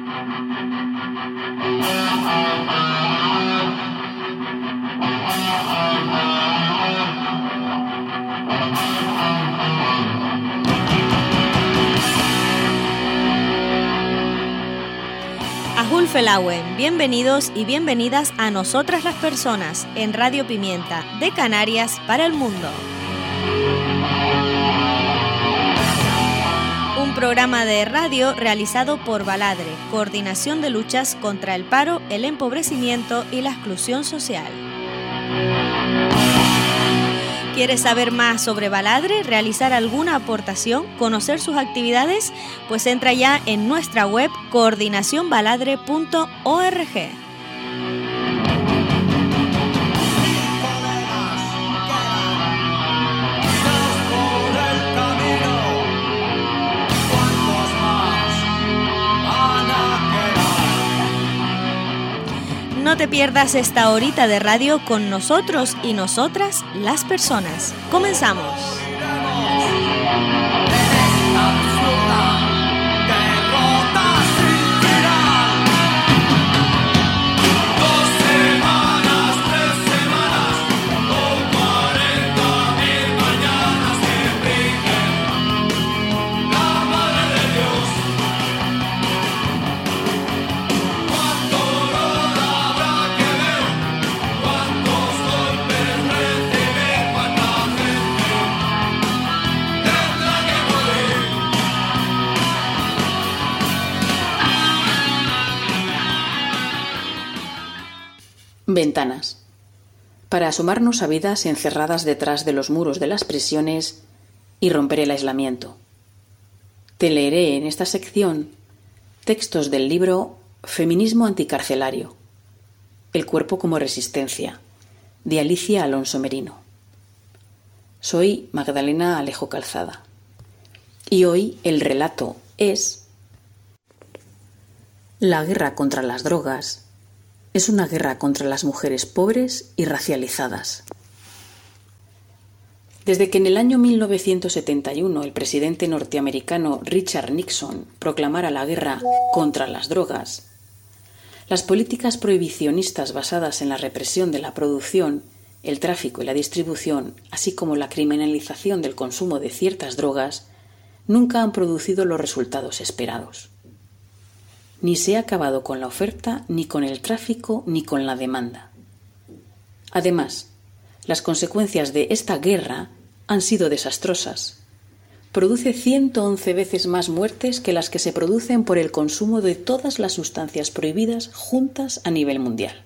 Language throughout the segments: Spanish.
Felauen, bienvenidos y bienvenidas a Nosotras las Personas en Radio Pimienta, de Canarias para el mundo. Un programa de radio realizado por Baladre, Coordinación de Luchas contra el Paro, el Empobrecimiento y la Exclusión Social. ¿Quieres saber más sobre Baladre, realizar alguna aportación, conocer sus actividades? Pues entra ya en nuestra web coordinacionbaladre.org. No te pierdas esta horita de radio con nosotros y nosotras, las personas. ¡Comenzamos! Ventanas. Para asomarnos a vidas encerradas detrás de los muros de las prisiones y romper el aislamiento. Te leeré en esta sección textos del libro Feminismo anticarcelario. El cuerpo como resistencia, de Alicia Alonso Merino. Soy Magdalena Alejo Calzada. Y hoy el relato es: la guerra contra las drogas es una guerra contra las mujeres pobres y racializadas. Desde que en el año 1971 el presidente norteamericano Richard Nixon proclamara la guerra contra las drogas, las políticas prohibicionistas basadas en la represión de la producción, el tráfico y la distribución, así como la criminalización del consumo de ciertas drogas, nunca han producido los resultados esperados. Ni se ha acabado con la oferta, ni con el tráfico, ni con la demanda. Además, las consecuencias de esta guerra han sido desastrosas. Produce 111 veces más muertes que las que se producen por el consumo de todas las sustancias prohibidas juntas a nivel mundial.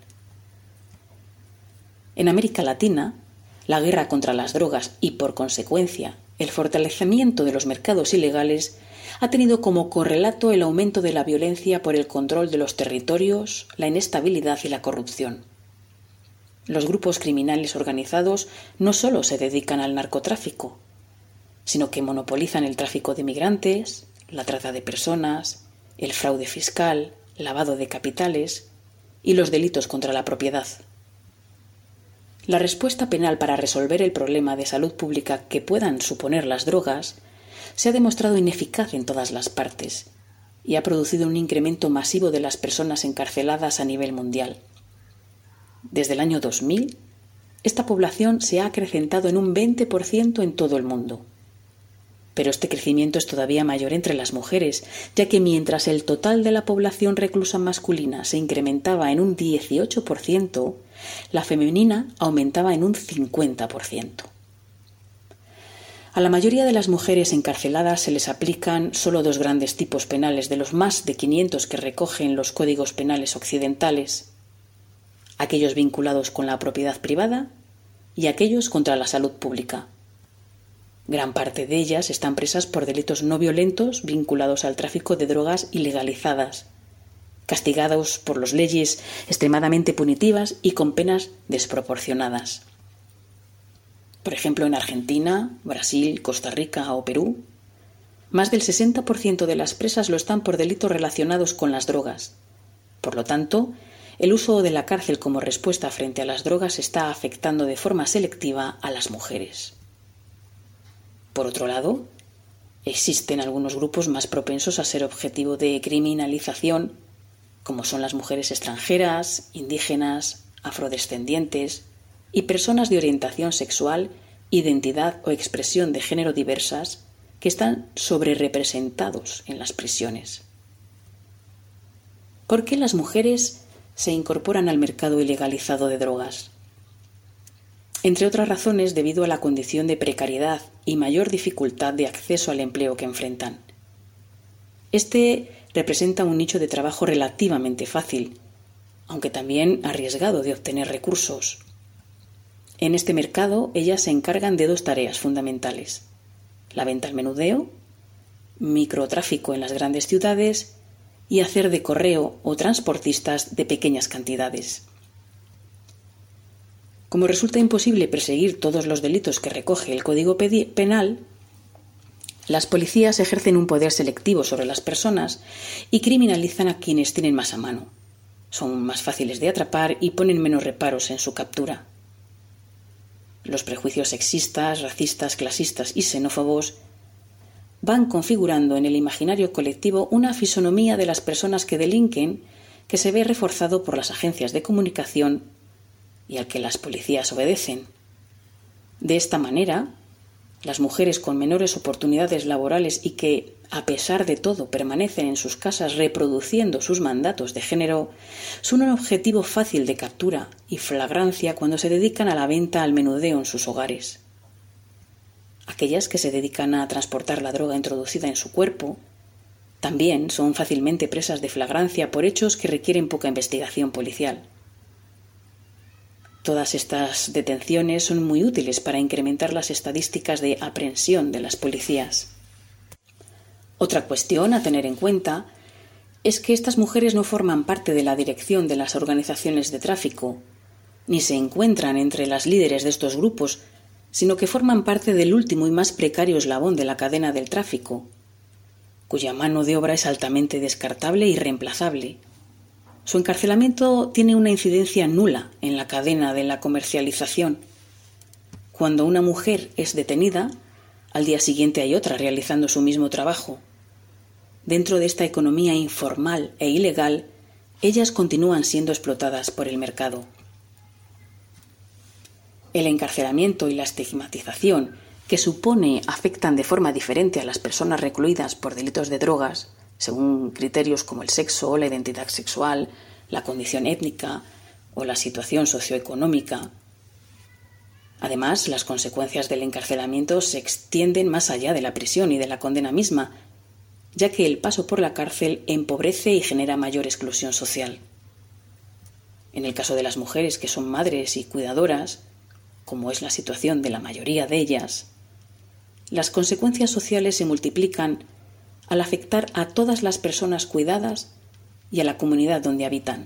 En América Latina, la guerra contra las drogas y, por consecuencia, el fortalecimiento de los mercados ilegales ha tenido como correlato el aumento de la violencia por el control de los territorios, la inestabilidad y la corrupción. Los grupos criminales organizados no solo se dedican al narcotráfico, sino que monopolizan el tráfico de migrantes, la trata de personas, el fraude fiscal, lavado de capitales y los delitos contra la propiedad. La respuesta penal para resolver el problema de salud pública que puedan suponer las drogas se ha demostrado ineficaz en todas las partes y ha producido un incremento masivo de las personas encarceladas a nivel mundial. Desde el año 2000, esta población se ha acrecentado en un 20% en todo el mundo. Pero este crecimiento es todavía mayor entre las mujeres, ya que mientras el total de la población reclusa masculina se incrementaba en un 18%, la femenina aumentaba en un 50%. A la mayoría de las mujeres encarceladas se les aplican solo dos grandes tipos penales de los más de 500 que recogen los códigos penales occidentales: aquellos vinculados con la propiedad privada y aquellos contra la salud pública. Gran parte de ellas están presas por delitos no violentos vinculados al tráfico de drogas ilegalizadas, castigados por las leyes extremadamente punitivas y con penas desproporcionadas. Por ejemplo, en Argentina, Brasil, Costa Rica o Perú, más del 60% de las presas lo están por delitos relacionados con las drogas. Por lo tanto, el uso de la cárcel como respuesta frente a las drogas está afectando de forma selectiva a las mujeres. Por otro lado, existen algunos grupos más propensos a ser objetivo de criminalización como son las mujeres extranjeras, indígenas, afrodescendientes y personas de orientación sexual, identidad o expresión de género diversas que están sobrerepresentados en las prisiones. ¿Por qué las mujeres se incorporan al mercado ilegalizado de drogas? Entre otras razones, debido a la condición de precariedad y mayor dificultad de acceso al empleo que enfrentan. Este representa un nicho de trabajo relativamente fácil, aunque también arriesgado de obtener recursos. En este mercado, ellas se encargan de dos tareas fundamentales: la venta al menudeo, microtráfico en las grandes ciudades y hacer de correo o transportistas de pequeñas cantidades. Como resulta imposible perseguir todos los delitos que recoge el Código Penal, las policías ejercen un poder selectivo sobre las personas y criminalizan a quienes tienen más a mano. Son más fáciles de atrapar y ponen menos reparos en su captura. Los prejuicios sexistas, racistas, clasistas y xenófobos van configurando en el imaginario colectivo una fisonomía de las personas que delinquen que se ve reforzado por las agencias de comunicación y al que las policías obedecen. De esta manera, las mujeres con menores oportunidades laborales y que, a pesar de todo, permanecen en sus casas reproduciendo sus mandatos de género, son un objetivo fácil de captura y flagrancia cuando se dedican a la venta al menudeo en sus hogares. Aquellas que se dedican a transportar la droga introducida en su cuerpo también son fácilmente presas de flagrancia por hechos que requieren poca investigación policial. Todas estas detenciones son muy útiles para incrementar las estadísticas de aprehensión de las policías. Otra cuestión a tener en cuenta es que estas mujeres no forman parte de la dirección de las organizaciones de tráfico, ni se encuentran entre las líderes de estos grupos, sino que forman parte del último y más precario eslabón de la cadena del tráfico, cuya mano de obra es altamente descartable y reemplazable. Su encarcelamiento tiene una incidencia nula en la cadena de la comercialización. Cuando una mujer es detenida, al día siguiente hay otra realizando su mismo trabajo. Dentro de esta economía informal e ilegal, ellas continúan siendo explotadas por el mercado. El encarcelamiento y la estigmatización que supone afectan de forma diferente a las personas recluidas por delitos de drogas, según criterios como el sexo, la identidad sexual, la condición étnica o la situación socioeconómica. Además, las consecuencias del encarcelamiento se extienden más allá de la prisión y de la condena misma, ya que el paso por la cárcel empobrece y genera mayor exclusión social. En el caso de las mujeres que son madres y cuidadoras, como es la situación de la mayoría de ellas, las consecuencias sociales se multiplican al afectar a todas las personas cuidadas y a la comunidad donde habitan.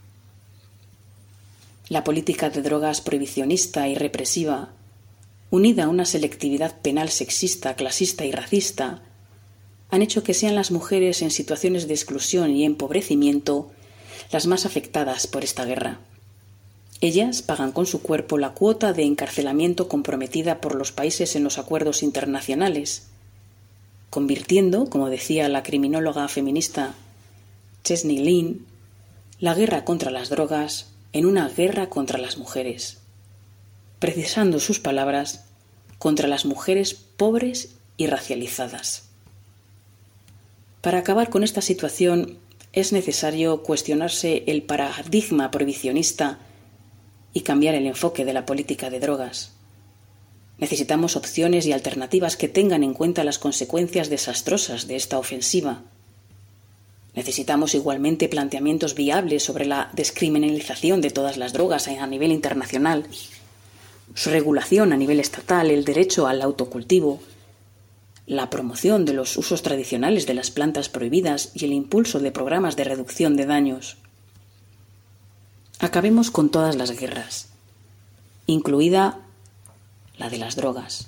La política de drogas prohibicionista y represiva, unida a una selectividad penal sexista, clasista y racista, han hecho que sean las mujeres en situaciones de exclusión y empobrecimiento las más afectadas por esta guerra. Ellas pagan con su cuerpo la cuota de encarcelamiento comprometida por los países en los acuerdos internacionales, convirtiendo, como decía la criminóloga feminista Chesney Lynn, la guerra contra las drogas en una guerra contra las mujeres, precisando sus palabras, contra las mujeres pobres y racializadas. Para acabar con esta situación es necesario cuestionarse el paradigma prohibicionista y cambiar el enfoque de la política de drogas. Necesitamos opciones y alternativas que tengan en cuenta las consecuencias desastrosas de esta ofensiva. Necesitamos igualmente planteamientos viables sobre la descriminalización de todas las drogas a nivel internacional, su regulación a nivel estatal, el derecho al autocultivo, la promoción de los usos tradicionales de las plantas prohibidas y el impulso de programas de reducción de daños. Acabemos con todas las guerras, incluida la de las drogas.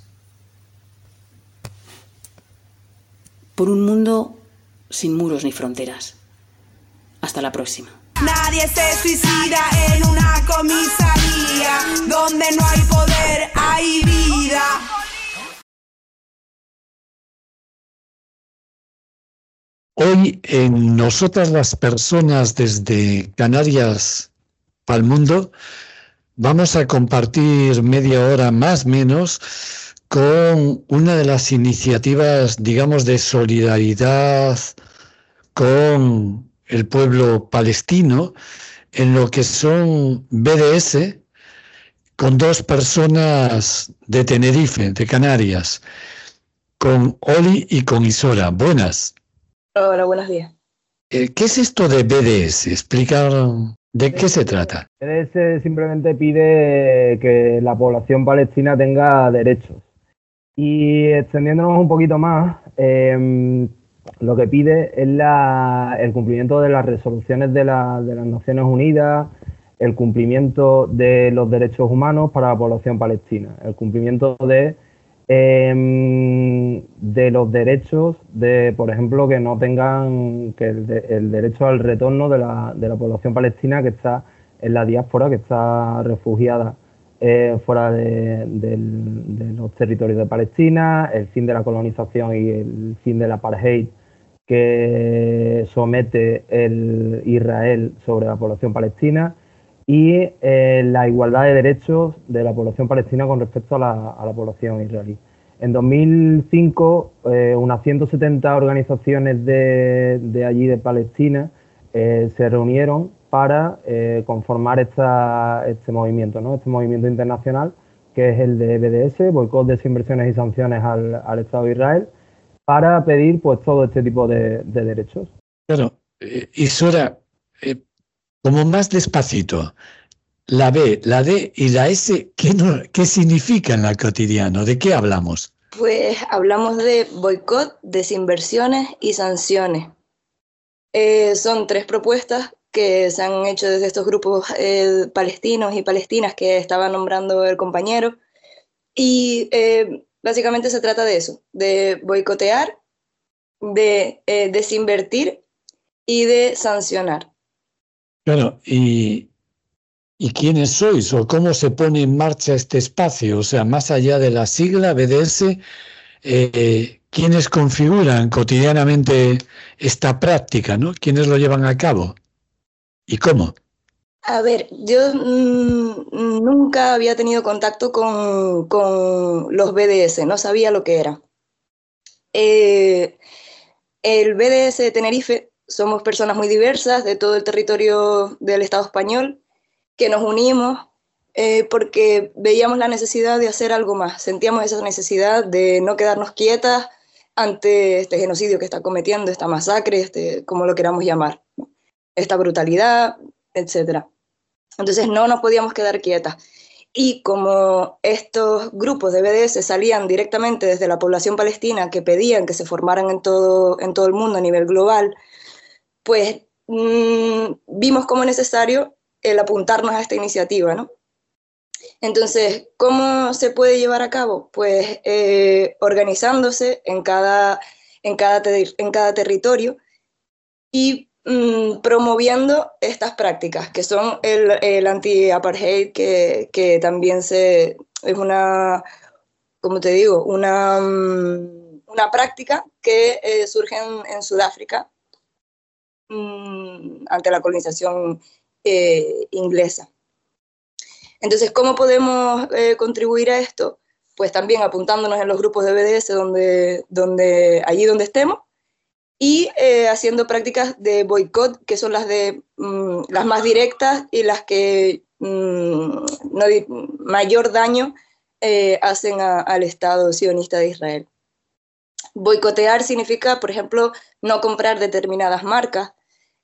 Por un mundo sin muros ni fronteras. Hasta la próxima. Nadie se suicida en una comisaría. Donde no hay poder, hay vida. hoy en Nosotras las Personas desde Canarias al Mundo vamos a compartir media hora más o menos con una de las iniciativas, digamos, de solidaridad con el pueblo palestino en lo que son BDS, con dos personas de Tenerife, de Canarias, con Oli y con Isora. Buenas. Hola, buenos días. ¿Qué es esto de BDS? Explicar de qué se trata. BDS simplemente pide que la población palestina tenga derechos. Y extendiéndonos un poquito más, lo que pide es el cumplimiento de las resoluciones de las Naciones Unidas, el cumplimiento de los derechos humanos para la población palestina, el cumplimiento de los derechos de, por ejemplo, que no tengan el derecho al retorno de la población palestina que está en la diáspora, que está refugiada fuera de los territorios de Palestina, el fin de la colonización y el fin del apartheid que somete el Israel sobre la población palestina, y la igualdad de derechos de la población palestina con respecto a la población israelí. En 2005, unas 170 organizaciones de allí de Palestina se reunieron para conformar este movimiento, ¿no? Este movimiento internacional, que es el de BDS, boicot, desinversiones y sanciones al Estado de Israel, para pedir pues todo este tipo de derechos. Claro, Isora, como más despacito, la B, la D y la S, ¿qué significa en la cotidiano? ¿De qué hablamos? Pues hablamos de boicot, desinversiones y sanciones. Son 3 propuestas que se han hecho desde estos grupos palestinos y palestinas que estaba nombrando el compañero, y básicamente se trata de eso, de boicotear, de desinvertir y de sancionar. Claro, ¿y quiénes sois o cómo se pone en marcha este espacio? O sea, más allá de la sigla BDS, ¿quiénes configuran cotidianamente esta práctica, ¿no? ¿Quiénes lo llevan a cabo? ¿Y cómo? A ver, yo nunca había tenido contacto con los BDS, no sabía lo que era. El BDS de Tenerife somos personas muy diversas de todo el territorio del Estado español que nos unimos porque veíamos la necesidad de hacer algo más, sentíamos esa necesidad de no quedarnos quietas ante este genocidio que está cometiendo, esta masacre, como lo queramos llamar, ¿no? Esta brutalidad, etc. Entonces no nos podíamos quedar quietas. Y como estos grupos de BDS salían directamente desde la población palestina que pedían que se formaran en todo el mundo a nivel global, pues vimos como necesario el apuntarnos a esta iniciativa, ¿no? Entonces, ¿cómo se puede llevar a cabo? Pues organizándose en cada territorio y promoviendo estas prácticas, que son el anti-apartheid, que también es una, como te digo, una práctica que surge en Sudáfrica ante la colonización inglesa. Entonces, ¿cómo podemos contribuir a esto? Pues también apuntándonos en los grupos de BDS allí donde estemos, y haciendo prácticas de boicot, que son las más directas y las que mayor daño hacen al Estado sionista de Israel. Boicotear significa, por ejemplo, no comprar determinadas marcas.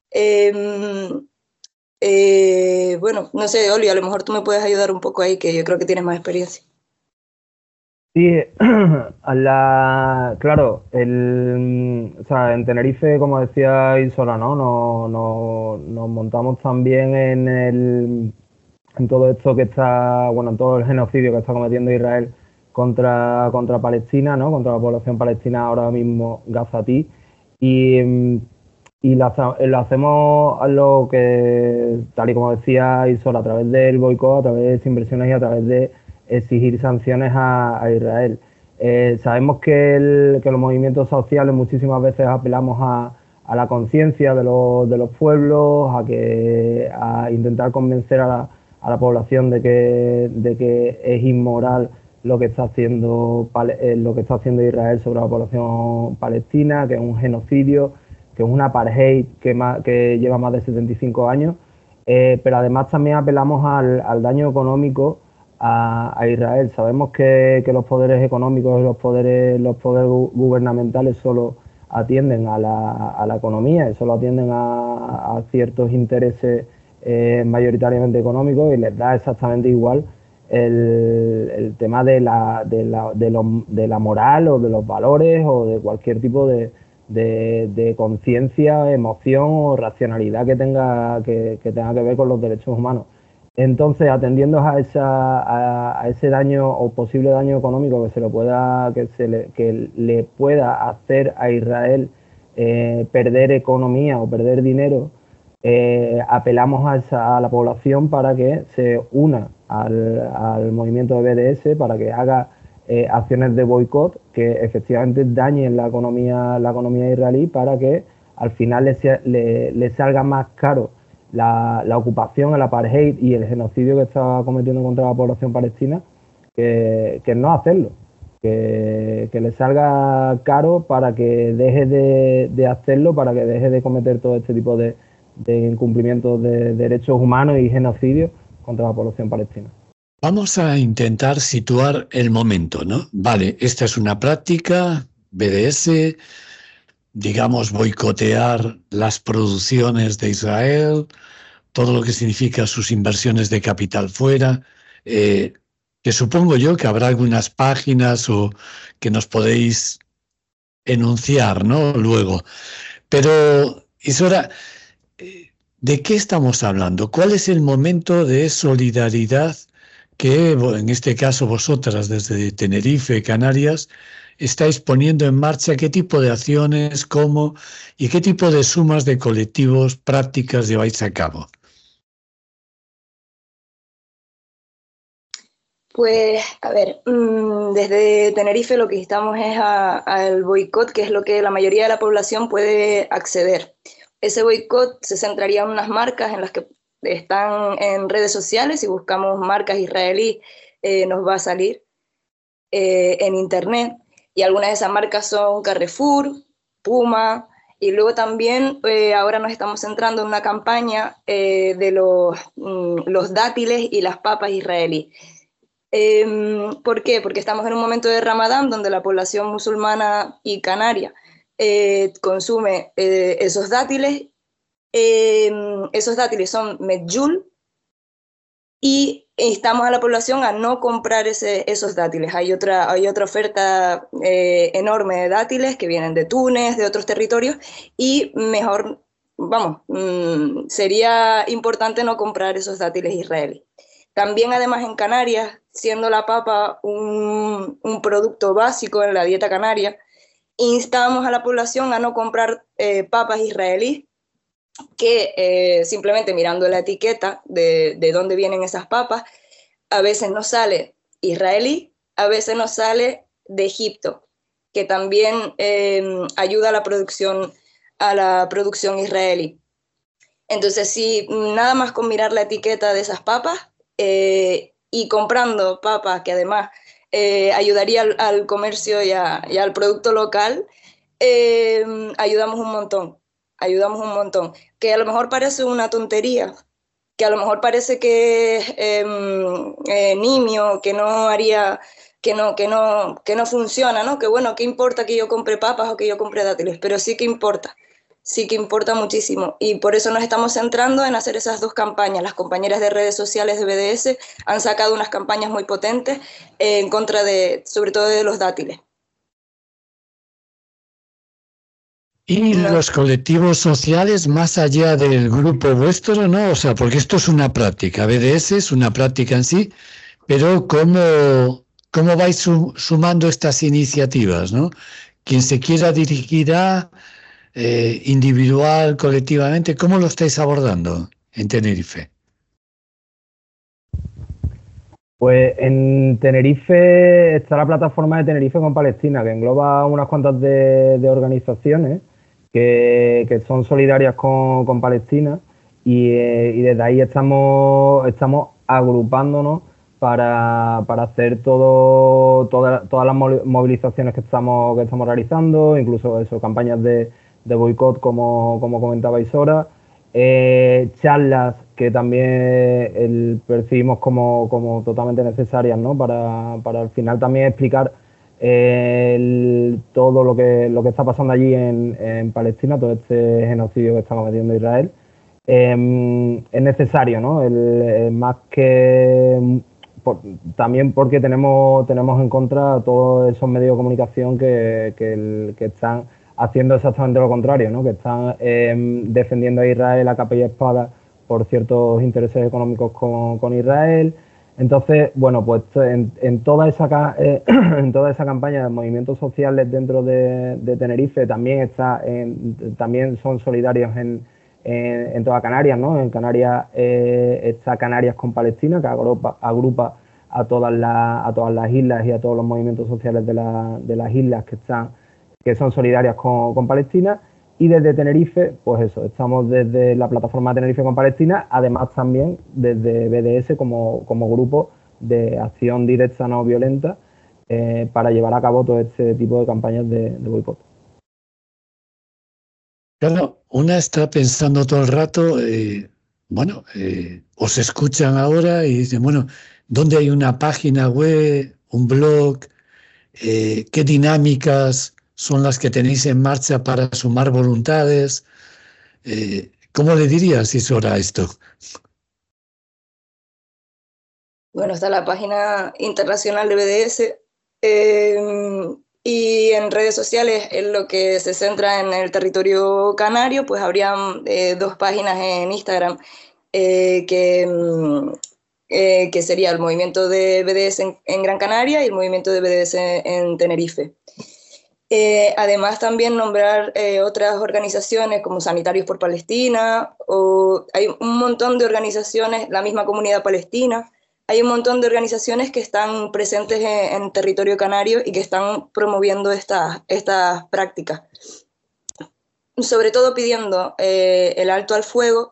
Bueno, no sé, Oli, a lo mejor tú me puedes ayudar un poco ahí, que yo creo que tienes más experiencia. Sí, claro, o sea, en Tenerife, como decía Isola, ¿no? Nos montamos también en todo esto que está, bueno, en todo el genocidio que está cometiendo Israel contra Palestina, ¿no? Contra la población palestina ahora mismo gazatí, y lo hacemos tal y como decía Isola, a través del boicot, a través de desinversiones y a través de exigir sanciones a Israel. Sabemos que los movimientos sociales muchísimas veces apelamos a la conciencia de los pueblos, a intentar convencer a la población de que es inmoral lo que está haciendo Israel sobre la población palestina, que es un genocidio, que es un apartheid que lleva más de 75 años, pero además también apelamos al daño económico a Israel. Sabemos que los poderes económicos y los poderes gubernamentales solo atienden a la economía y solo atienden a ciertos intereses mayoritariamente económicos, y les da exactamente igual el tema de la moral o de los valores o de cualquier tipo de conciencia, emoción o racionalidad que tenga que ver con los derechos humanos. Entonces, atendiendo a ese daño o posible daño económico que le pueda hacer a Israel perder economía o perder dinero, apelamos a la población para que se una al movimiento de BDS, para que haga acciones de boicot que efectivamente dañen la economía israelí, para que al final le salga más caro la ocupación, el apartheid y el genocidio que está cometiendo contra la población palestina, que no hacerlo, que le salga caro, para que deje de hacerlo, para que deje de cometer todo este tipo de incumplimientos de derechos humanos y genocidio contra la población palestina. Vamos a intentar situar el momento, ¿no? Vale, esta es una práctica, BDS, digamos, boicotear las producciones de Israel, todo lo que significa sus inversiones de capital fuera, que supongo yo que habrá algunas páginas o que nos podéis enunciar, ¿no? Luego. Pero, Isora, ¿de qué estamos hablando? ¿Cuál es el momento de solidaridad que, en este caso vosotras desde Tenerife, Canarias, estáis poniendo en marcha? ¿Qué tipo de acciones, cómo y qué tipo de sumas de colectivos, prácticas lleváis a cabo? Pues, a ver, desde Tenerife lo que instamos es al boicot, que es lo que la mayoría de la población puede acceder. Ese boicot se centraría en unas marcas en las que están en redes sociales. Si buscamos marcas israelíes, nos va a salir en internet. Y algunas de esas marcas son Carrefour, Puma, y luego también ahora nos estamos centrando en una campaña de los dátiles y las papas israelíes. ¿Por qué? Porque estamos en un momento de Ramadán donde la población musulmana y canaria consume esos dátiles. Esos dátiles son medjool, y instamos a la población a no comprar esos dátiles. Hay otra oferta enorme de dátiles que vienen de Túnez, de otros territorios, y mejor, sería importante no comprar esos dátiles israelíes. También, además, en Canarias, siendo la papa un producto básico en la dieta canaria, instamos a la población a no comprar papas israelíes, que simplemente mirando la etiqueta de dónde vienen esas papas, a veces nos sale israelí, a veces nos sale de Egipto, que también ayuda a la producción israelí. Entonces, si nada más con mirar la etiqueta de esas papas y comprando papas, que además ayudaría al comercio y al producto local, ayudamos un montón. Que a lo mejor parece una tontería, que a lo mejor parece que es nimio, que no haría, que no funciona, ¿no? Que bueno, ¿qué importa que yo compre papas o que yo compre dátiles? Pero sí que importa muchísimo, y por eso nos estamos centrando en hacer esas dos campañas. Las compañeras de redes sociales de BDS han sacado unas campañas muy potentes en contra sobre todo de los dátiles. Y los colectivos sociales, más allá del grupo vuestro, ¿no? O sea, porque esto es una práctica, BDS es una práctica en sí, pero ¿cómo vais sumando estas iniciativas, ¿no? Quien se quiera dirigir individual, colectivamente, ¿cómo lo estáis abordando en Tenerife? Pues en Tenerife está la plataforma de Tenerife con Palestina, que engloba unas cuantas de organizaciones que son solidarias con Palestina y desde ahí estamos agrupándonos para hacer todas las movilizaciones que estamos realizando, incluso eso, campañas de boicot como comentabais ahora, charlas que también percibimos como totalmente necesarias, ¿no? para al final también explicar todo lo que está pasando allí en Palestina, todo este genocidio que está cometiendo Israel. Es necesario, ¿no? Más que también porque tenemos en contra todos esos medios de comunicación que están haciendo exactamente lo contrario, ¿no? Que están defendiendo a Israel a capa y espada por ciertos intereses económicos con Israel. Entonces, bueno, pues en toda esa campaña de movimientos sociales dentro de Tenerife también también son solidarios en toda Canarias, ¿no? En Canarias está Canarias con Palestina, que agrupa a todas las islas y a todos los movimientos sociales de las islas que son solidarias con Palestina. Y desde Tenerife, pues eso, estamos desde la plataforma Tenerife con Palestina, además también desde BDS como grupo de acción directa no violenta para llevar a cabo todo este tipo de campañas de boicot. Claro, una está pensando todo el rato, os escuchan ahora y dicen, bueno, ¿dónde hay una página web, un blog? ¿Qué dinámicas son las que tenéis en marcha para sumar voluntades? ¿Cómo le dirías, Isora, a esto? Bueno, está la página internacional de BDS y en redes sociales, en lo que se centra en el territorio canario, pues habrían 2 páginas en Instagram que sería el movimiento de BDS en Gran Canaria y el movimiento de BDS en Tenerife. Además también nombrar otras organizaciones como Sanitarios por Palestina, o hay un montón de organizaciones, la misma Comunidad Palestina, hay un montón de organizaciones que están presentes en territorio canario y que están promoviendo estas prácticas. Sobre todo pidiendo el alto al fuego,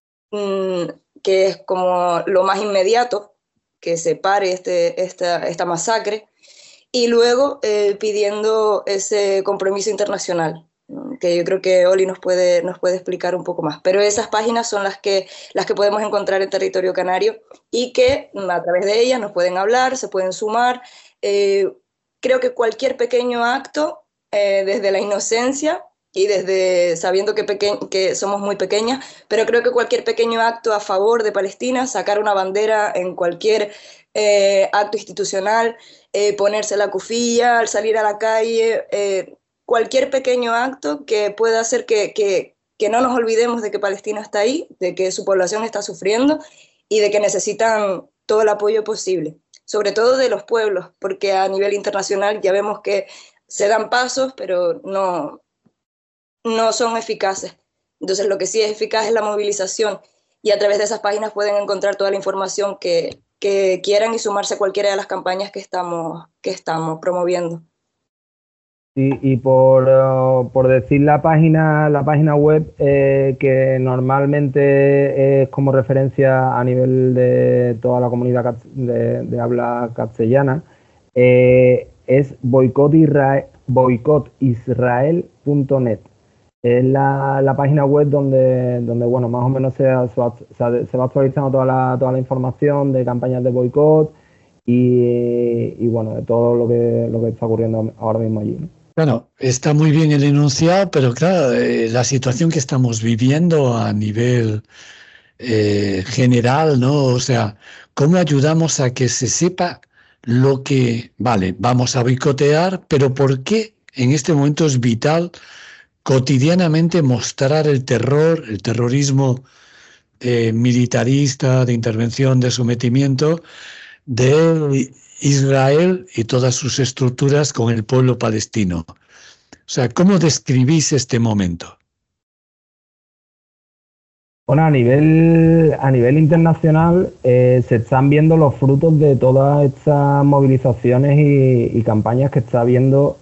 que es como lo más inmediato, que se pare esta masacre, y luego pidiendo ese compromiso internacional, que yo creo que Oli nos puede explicar un poco más. Pero esas páginas son las que podemos encontrar en territorio canario y que a través de ellas nos pueden hablar, se pueden sumar. Creo que cualquier pequeño acto, desde la inocencia y desde sabiendo que somos muy pequeñas, pero creo que cualquier pequeño acto a favor de Palestina, sacar una bandera en cualquier acto institucional, ponerse la cufilla al salir a la calle, cualquier pequeño acto que pueda hacer que no nos olvidemos de que Palestina está ahí, de que su población está sufriendo y de que necesitan todo el apoyo posible, sobre todo de los pueblos, porque a nivel internacional ya vemos que se dan pasos, pero no son eficaces. Entonces lo que sí es eficaz es la movilización, y a través de esas páginas pueden encontrar toda la información que quieran y sumarse a cualquiera de las campañas que estamos promoviendo. Y por decir la página web que normalmente es como referencia a nivel de toda la comunidad de habla castellana, es boicotisrael.net. Es la página web donde bueno, más o menos se va actualizando toda la información de campañas de boicot y bueno, de todo lo que está ocurriendo ahora mismo allí, ¿no? Bueno, está muy bien el enunciado, pero claro, la situación que estamos viviendo a nivel general, ¿no? O sea, ¿cómo ayudamos a que se sepa lo que, vale, vamos a boicotear, pero por qué en este momento es vital cotidianamente mostrar el terrorismo militarista, de intervención, de sometimiento de Israel y todas sus estructuras con el pueblo palestino? O sea, ¿cómo describís este momento? Bueno, a nivel internacional se están viendo los frutos de todas estas movilizaciones y campañas que está viendo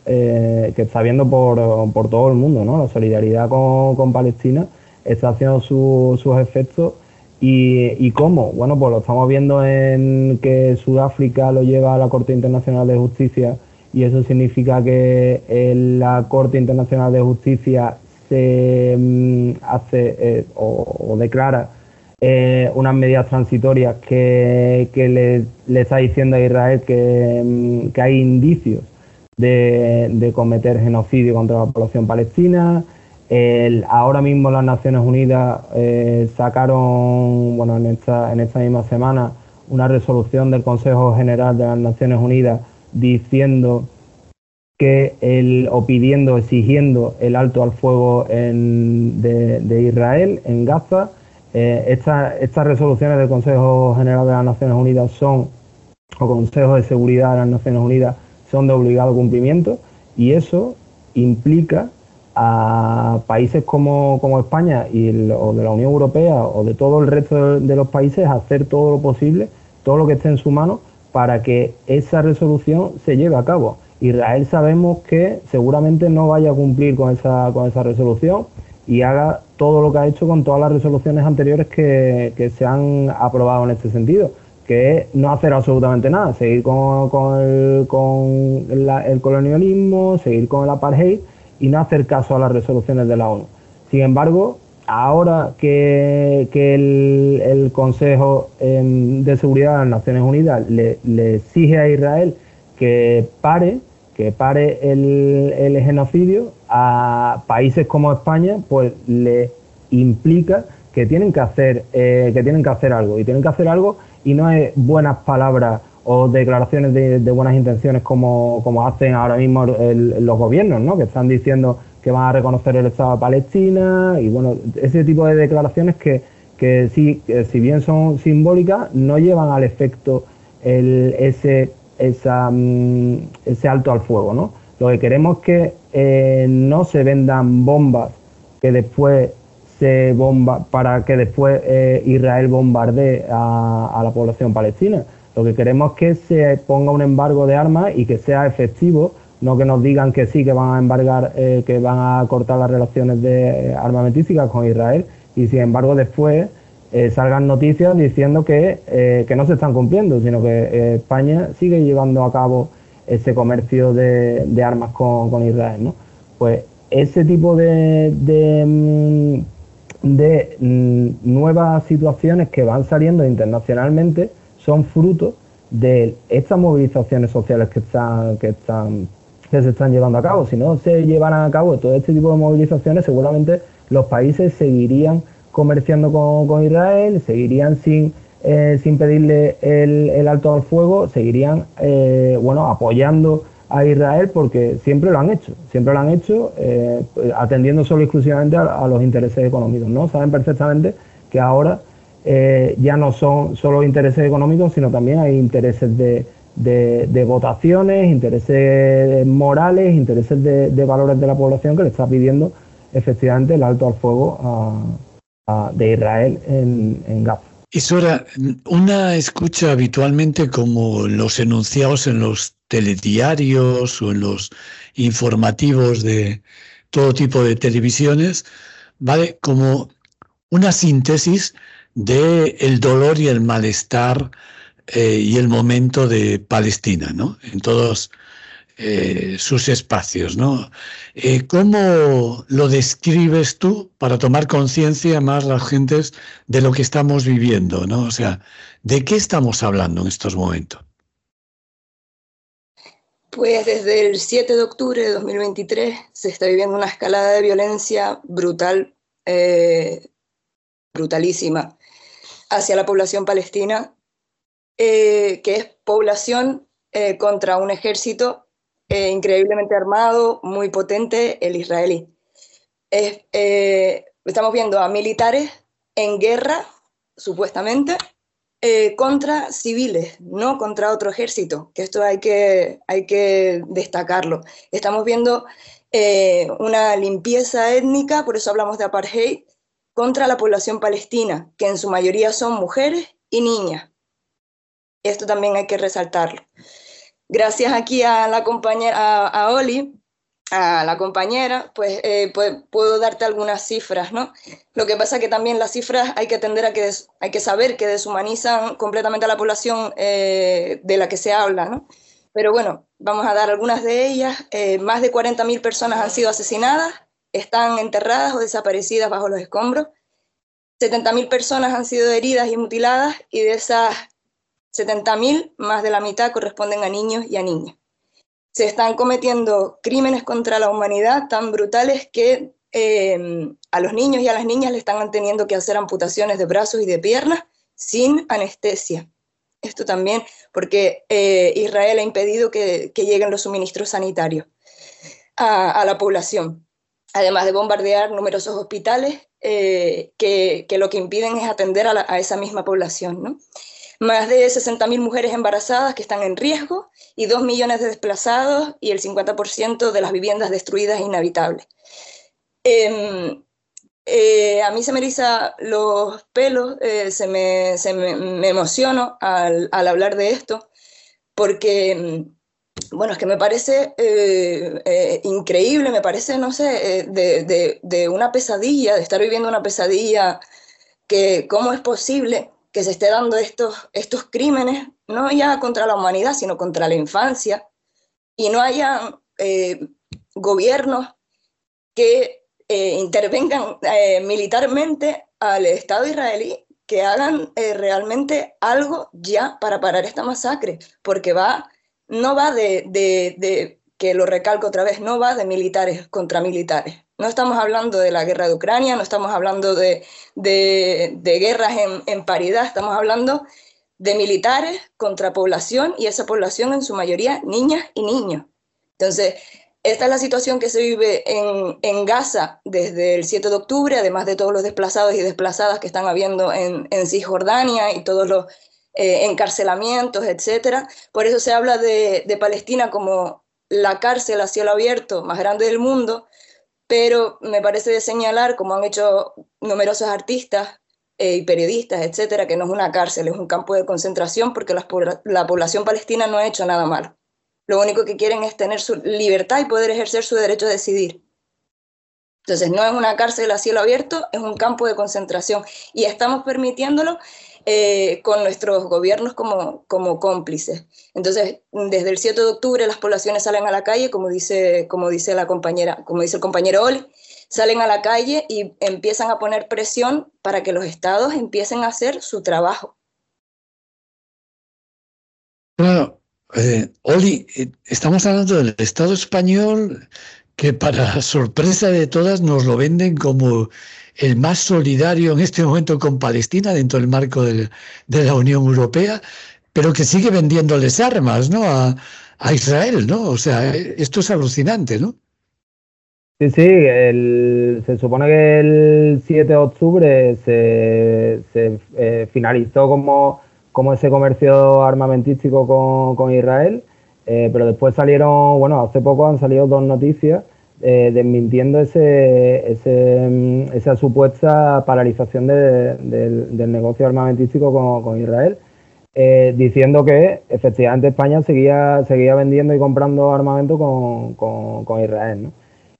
por todo el mundo, ¿no? La solidaridad con Palestina está haciendo sus efectos. ¿Y cómo? Bueno, pues lo estamos viendo en que Sudáfrica lo lleva a la Corte Internacional de Justicia, y eso significa que la Corte Internacional de Justicia se hace o declara unas medidas transitorias que le está diciendo a Israel que hay indicios de cometer genocidio contra la población palestina. Ahora mismo las Naciones Unidas sacaron, bueno, en esta misma semana, una resolución del Consejo General de las Naciones Unidas diciendo exigiendo el alto al fuego de Israel en Gaza. Estas resoluciones del Consejo General de las Naciones Unidas o Consejo de Seguridad de las Naciones Unidas son de obligado cumplimiento, y eso implica a países como España o de la Unión Europea o de todo el resto de los países hacer todo lo posible, todo lo que esté en su mano, para que esa resolución se lleve a cabo. Israel sabemos que seguramente no vaya a cumplir con esa resolución y haga todo lo que ha hecho con todas las resoluciones anteriores que se han aprobado en este sentido, que es no hacer absolutamente nada, seguir con el colonialismo, seguir con el apartheid y no hacer caso a las resoluciones de la ONU. Sin embargo, ahora que el Consejo de Seguridad de las Naciones Unidas le exige a Israel que pare el genocidio, a países como España pues le implica que tienen que hacer algo, y tienen que hacer algo, y no es buenas palabras o declaraciones de buenas intenciones como hacen ahora mismo los gobiernos, ¿no? Que están diciendo que van a reconocer el Estado de Palestina, y bueno, ese tipo de declaraciones que si bien son simbólicas, no llevan al efecto ese alto al fuego, ¿no? Lo que queremos es que no se vendan bombas que después para que después Israel bombardee a la población palestina. Lo que queremos es que se ponga un embargo de armas y que sea efectivo, no que nos digan que sí, que van a embargar, que van a cortar las relaciones armamentísticas con Israel, y sin embargo después salgan noticias diciendo que no se están cumpliendo, sino que España sigue llevando a cabo ese comercio de armas con Israel, ¿no? Pues ese tipo de nuevas situaciones que van saliendo internacionalmente son fruto de estas movilizaciones sociales que se están llevando a cabo. Si no se llevaran a cabo todo este tipo de movilizaciones, seguramente los países seguirían comerciando con Israel, seguirían sin pedirle el alto al fuego, seguirían apoyando a Israel, porque siempre lo han hecho, atendiendo solo y exclusivamente a los intereses económicos, ¿no? Saben perfectamente que ahora ya no son solo intereses económicos, sino también hay intereses de votaciones, intereses morales, intereses de valores de la población, que le está pidiendo efectivamente el alto al fuego de Israel en Gaza. Isora, una escucha habitualmente como los enunciados en los telediarios o en los informativos de todo tipo de televisiones, ¿vale? Como una síntesis del dolor y el malestar y el momento de Palestina, ¿no? En todos sus espacios, ¿no? ¿Cómo lo describes tú para tomar conciencia más las gentes de lo que estamos viviendo, ¿no? O sea, ¿de qué estamos hablando en estos momentos? Pues desde el 7 de octubre de 2023 se está viviendo una escalada de violencia brutalísima hacia la población palestina, que es población contra un ejército increíblemente armado, muy potente, el israelí. Estamos viendo a militares en guerra, supuestamente, contra civiles, no contra otro ejército, que esto hay que destacarlo. Estamos viendo una limpieza étnica, por eso hablamos de apartheid, contra la población palestina, que en su mayoría son mujeres y niñas. Esto también hay que resaltarlo. Gracias aquí a la compañera, a Oli, a la compañera, pues puedo darte algunas cifras, ¿no? Lo que pasa es que también las cifras hay que atender a que hay que saber que deshumanizan completamente a la población de la que se habla, ¿no? Pero bueno, vamos a dar algunas de ellas. Más de 40.000 personas han sido asesinadas, están enterradas o desaparecidas bajo los escombros. 70.000 personas han sido heridas y mutiladas, y de esas 70.000, más de la mitad corresponden a niños y a niñas. Se están cometiendo crímenes contra la humanidad tan brutales que a los niños y a las niñas le están teniendo que hacer amputaciones de brazos y de piernas sin anestesia. Esto también porque Israel ha impedido que lleguen los suministros sanitarios a la población, además de bombardear numerosos hospitales que lo que impiden es atender a esa misma población, ¿no? Más de 60.000 mujeres embarazadas que están en riesgo, y 2 millones de desplazados, y el 50% de las viviendas destruidas e inhabitables. A mí se me erizan los pelos, me emociono al hablar de esto, porque, bueno, es que me parece increíble, me parece, no sé, de una pesadilla, de estar viviendo una pesadilla, que cómo es posible que se esté dando estos crímenes, no ya contra la humanidad, sino contra la infancia, y no haya gobiernos que intervengan militarmente al Estado israelí, que hagan realmente algo ya para parar esta masacre, porque no va que lo recalco otra vez, no va de militares contra militares. No estamos hablando de la guerra de Ucrania, no estamos hablando de guerras en paridad, estamos hablando de militares contra población, y esa población en su mayoría niñas y niños. Entonces, esta es la situación que se vive en Gaza desde el 7 de octubre, además de todos los desplazados y desplazadas que están habiendo en Cisjordania y todos los encarcelamientos, etc. Por eso se habla de Palestina como la cárcel a cielo abierto más grande del mundo, pero me parece de señalar, como han hecho numerosos artistas y periodistas, etcétera, que no es una cárcel, es un campo de concentración, porque la población palestina no ha hecho nada malo. Lo único que quieren es tener su libertad y poder ejercer su derecho a decidir. Entonces, no es una cárcel a cielo abierto, es un campo de concentración, y estamos permitiéndolo con nuestros gobiernos como cómplices. Entonces, desde el 7 de octubre las poblaciones salen a la calle, como dice la compañera, como dice el compañero Oli, salen a la calle y empiezan a poner presión para que los estados empiecen a hacer su trabajo. Claro, Oli, estamos hablando del Estado español, que para sorpresa de todas nos lo venden como el más solidario en este momento con Palestina dentro del marco de la Unión Europea, pero que sigue vendiéndoles armas, ¿no?, a Israel, ¿no? O sea, esto es alucinante, ¿no? Sí, se supone que el 7 de octubre se finalizó como ese comercio armamentístico con Israel, pero después salieron, bueno, hace poco han salido 2 noticias desmintiendo esa supuesta paralización del negocio armamentístico con Israel, diciendo que efectivamente España seguía vendiendo y comprando armamento con Israel, ¿no?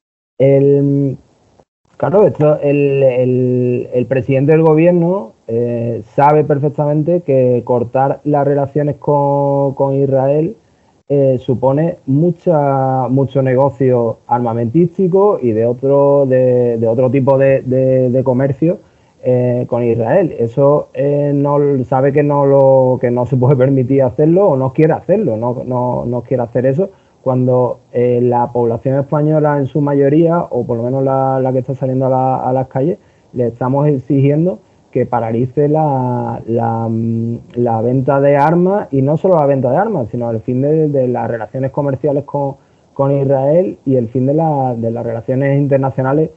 Claro, el presidente del gobierno sabe perfectamente que cortar las relaciones con Israel supone mucho negocio armamentístico y de otro tipo de comercio con Israel. Eso sabe que no se puede permitir hacerlo, o no quiere hacerlo, no quiere hacer eso, cuando la población española en su mayoría, o por lo menos la que está saliendo a las calles, le estamos exigiendo que paralice la venta de armas, y no solo la venta de armas, sino el fin de las relaciones comerciales con Israel, y el fin de las relaciones internacionales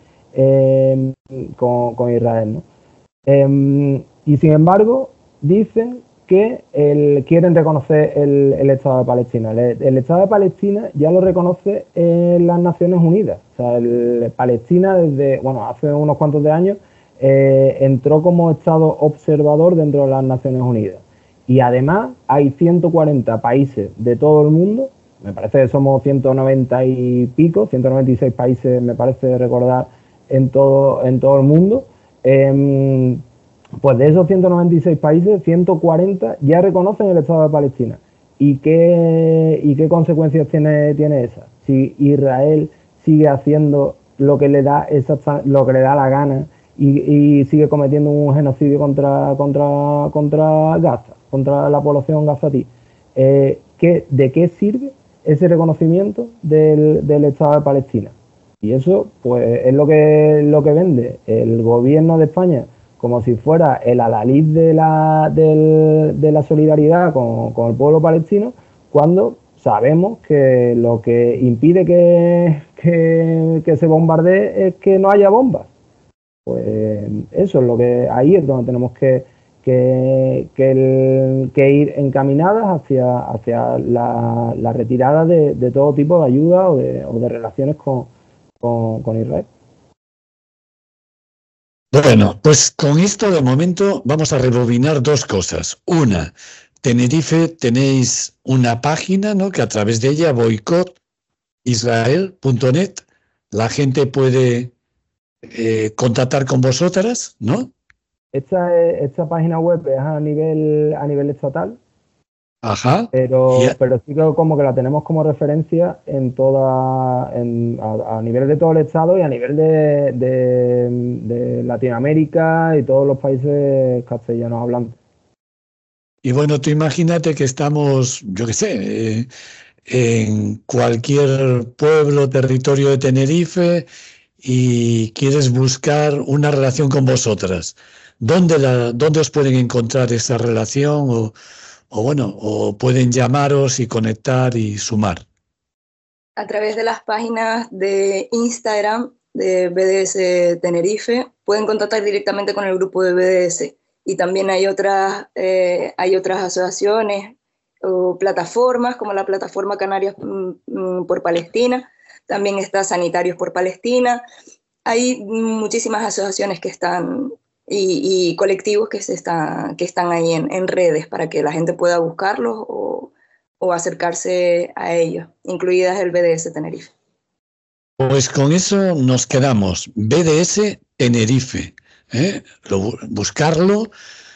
con Israel, ¿no? Y sin embargo, dicen que quieren reconocer el Estado de Palestina. El Estado de Palestina ya lo reconoce las Naciones Unidas. O sea, Palestina desde, hace unos cuantos de años entró como Estado observador dentro de las Naciones Unidas. Y además hay 140 países de todo el mundo, me parece que somos 190 y pico, 196 países me parece recordar en todo el mundo. Pues de esos 196 países, 140 ya reconocen el Estado de Palestina. ¿Y qué consecuencias tiene esa? Si Israel sigue haciendo lo que le da la gana y sigue cometiendo un genocidio contra Gaza, contra la población gazatí, ¿de qué sirve ese reconocimiento del Estado de Palestina? Y eso pues es lo que vende el gobierno de España como si fuera el adalid de la solidaridad con el pueblo palestino, cuando sabemos que lo que impide que se bombardee es que no haya bombas. Pues eso es ahí es donde tenemos que ir encaminadas hacia la retirada de todo tipo de ayuda o de relaciones con Israel. Bueno, pues con esto de momento vamos a rebobinar dos cosas. Una, Tenerife tenéis una página, ¿no?, que a través de ella, boicotisrael.net, la gente puede contactar con vosotras, ¿no? Esta página web es a nivel estatal. Ajá. Pero sí que como que la tenemos como referencia a nivel de todo el estado y a nivel de Latinoamérica y todos los países castellanos hablantes. Y bueno, tú imagínate que estamos, yo qué sé, en cualquier pueblo, territorio de Tenerife y quieres buscar una relación con vosotras. ¿Dónde os pueden encontrar esa relación o pueden llamaros y conectar y sumar? A través de las páginas de Instagram de BDS Tenerife pueden contactar directamente con el grupo de BDS, y también hay otras asociaciones o plataformas como la plataforma Canarias por Palestina, también está Sanitarios por Palestina. Hay muchísimas asociaciones que están y colectivos que están ahí en redes para que la gente pueda buscarlos o acercarse a ellos, incluidas el BDS Tenerife. Pues con eso nos quedamos, BDS Tenerife, buscarlo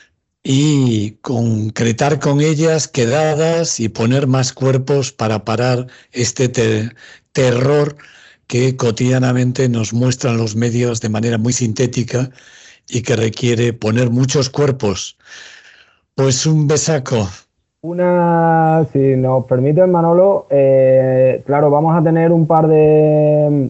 y concretar con ellas quedadas y poner más cuerpos para parar este terror que cotidianamente nos muestran los medios de manera muy sintética y que requiere poner muchos cuerpos. Pues un besaco. Si nos permite, Manolo, claro, vamos a tener un par de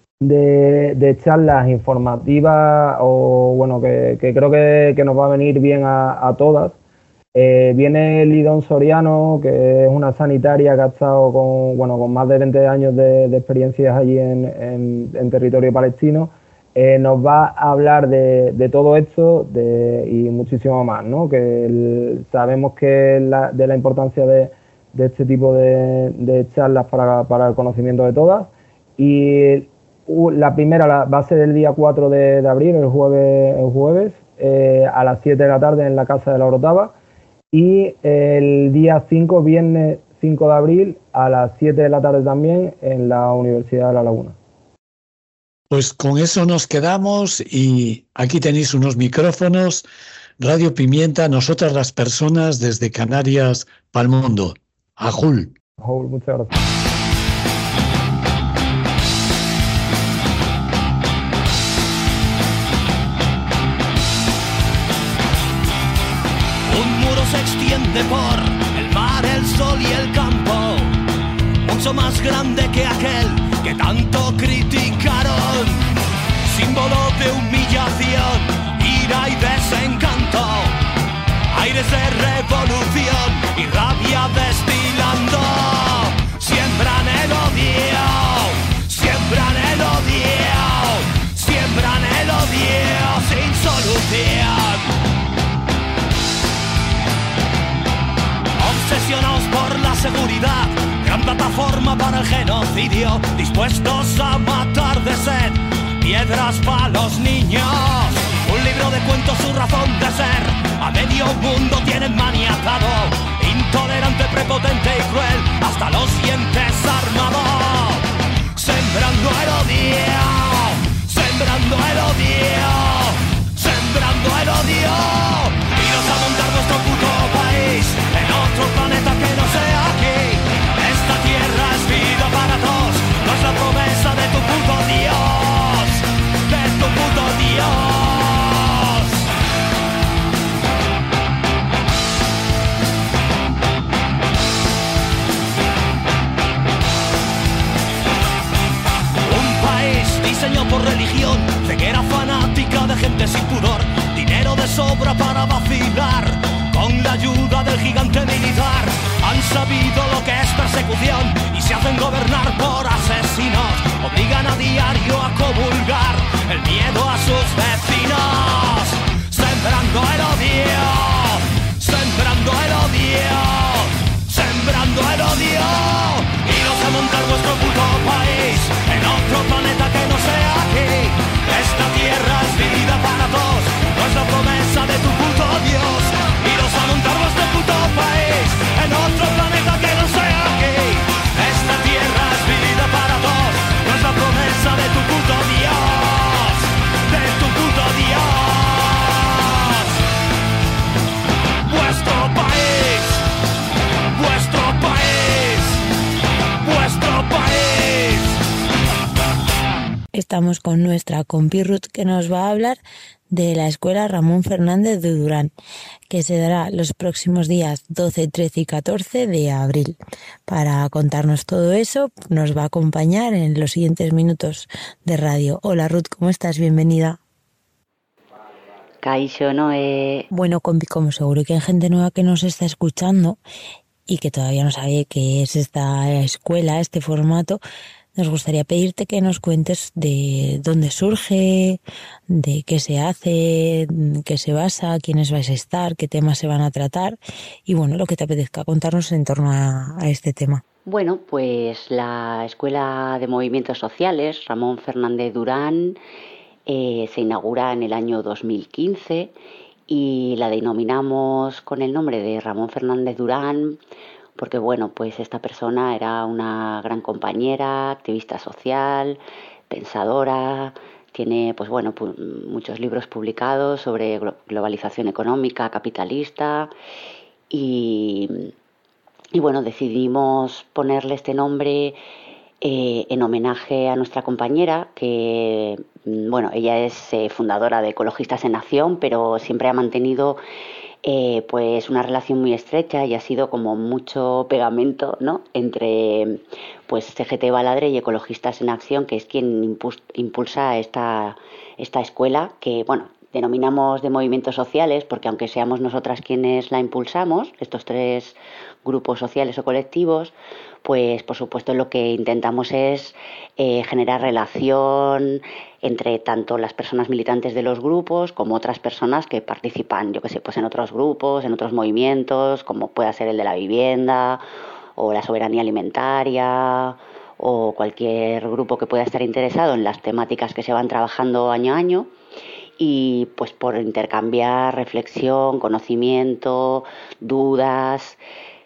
charlas informativas que creo que nos va a venir bien a todas. Viene Lidón Soriano, que es una sanitaria que ha estado con más de 20 años de experiencias allí en territorio palestino. Nos va a hablar de todo esto y muchísimo más, ¿no? Que sabemos que de la importancia de este tipo de charlas para el conocimiento de todas. Y la primera va a ser el día 4 de abril, el jueves, a las 7 de la tarde en la Casa de la Orotava. Y el día 5, viernes 5 de abril, a las 7 de la tarde también en la Universidad de La Laguna. Pues con eso nos quedamos y aquí tenéis unos micrófonos. Radio Pimienta, nosotras las personas desde Canarias pa'l mundo. Ajul. Ajul, muchas gracias. Un muro se extiende por el mar, el sol y el campo, mucho más grande que aquel que tanto criticaron, símbolo de humillación, ira y desencanto, aires de revolución y rabia destilando, siembran el odio, siembran el odio, siembran el odio sin solución. Obsesionados por la seguridad, gran plataforma para el genocidio, dispuestos a matar de sed, piedras para los niños, Un libro de cuentos, su razón de ser. A medio mundo tienen maniatado, intolerante, prepotente y cruel, hasta los dientes armado. Sembrando el odio, sembrando el odio, sembrando el odio. Iros a montar vuestro puto país en otro planeta que no sea aquí. Esta tierra es vida para todos, no es la promesa de tu puto Dios, de tu puto Dios. Diseño por religión, ceguera fanática de gente sin pudor, dinero de sobra para vacilar, con la ayuda del gigante militar. Han sabido lo que es persecución y se hacen gobernar por asesinos. Obligan a diario a comulgar el miedo a sus vecinos. Sembrando el odio, sembrando el odio, sembrando el odio. Iros a montar vuestro puto país en otro planeta que no sea aquí. Esta tierra es vida para todos, no es la promesa de tu puto Dios. Iros a montar vuestro puto país en otro planeta que no sea aquí. Esta tierra es vida para todos, no es la promesa de tu puto Dios, de tu puto Dios. Vuestro país, vuestro país, vuestro país. Estamos con nuestra compi Ruth, que nos va a hablar de la Escuela Ramón Fernández de Durán, que se dará los próximos días 12, 13 y 14 de abril. Para contarnos todo eso, nos va a acompañar en los siguientes minutos de radio. Hola Ruth, ¿cómo estás? Bienvenida. Kaixo, Noé. Bueno, compi, como seguro que hay gente nueva que nos está escuchando y que todavía no sabe qué es esta escuela, este formato, nos gustaría pedirte que nos cuentes de dónde surge, de qué se hace, qué se basa, quiénes vais a estar, qué temas se van a tratar y bueno, lo que te apetezca contarnos en torno a este tema. Bueno, pues la Escuela de Movimientos Sociales, Ramón Fernández Durán, se inaugura en el año 2015 y la denominamos con el nombre de Ramón Fernández Durán porque bueno, pues esta persona era una gran compañera, activista social, pensadora, tiene pues bueno, muchos libros publicados sobre globalización económica, capitalista y bueno, decidimos ponerle este nombre en homenaje a nuestra compañera que, bueno, ella es fundadora de Ecologistas en Acción, pero siempre ha mantenido pues una relación muy estrecha y ha sido como mucho pegamento, ¿no?, entre pues CGT Baladre y Ecologistas en Acción, que es quien impulsa esta escuela que, bueno, denominamos de movimientos sociales porque aunque seamos nosotras quienes la impulsamos, estos tres grupos sociales o colectivos, pues por supuesto lo que intentamos es generar relación entre tanto las personas militantes de los grupos como otras personas que participan, yo qué sé, pues en otros grupos, en otros movimientos, como pueda ser el de la vivienda o la soberanía alimentaria o cualquier grupo que pueda estar interesado en las temáticas que se van trabajando año a año. Y pues por intercambiar reflexión, conocimiento, dudas,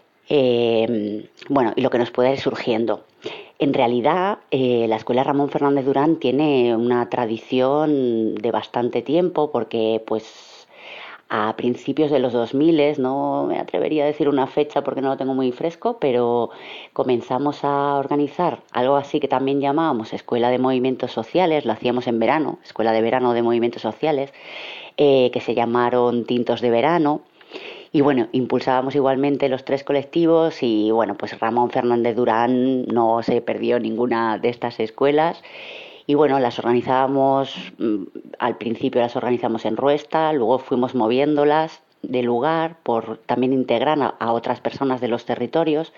bueno, y lo que nos pueda ir surgiendo. En realidad, la Escuela Ramón Fernández Durán tiene una tradición de bastante tiempo porque pues a principios de los 2000, no me atrevería a decir una fecha porque no lo tengo muy fresco, pero comenzamos a organizar algo así que también llamábamos Escuela de Movimientos Sociales, lo hacíamos en verano, Escuela de Verano de Movimientos Sociales, que se llamaron Tintos de Verano. Y bueno, impulsábamos igualmente los tres colectivos y bueno, pues Ramón Fernández Durán no se perdió ninguna de estas escuelas. Y bueno, las organizábamos, al principio las organizamos en Ruesta, luego fuimos moviéndolas de lugar por también integrar a otras personas de los territorios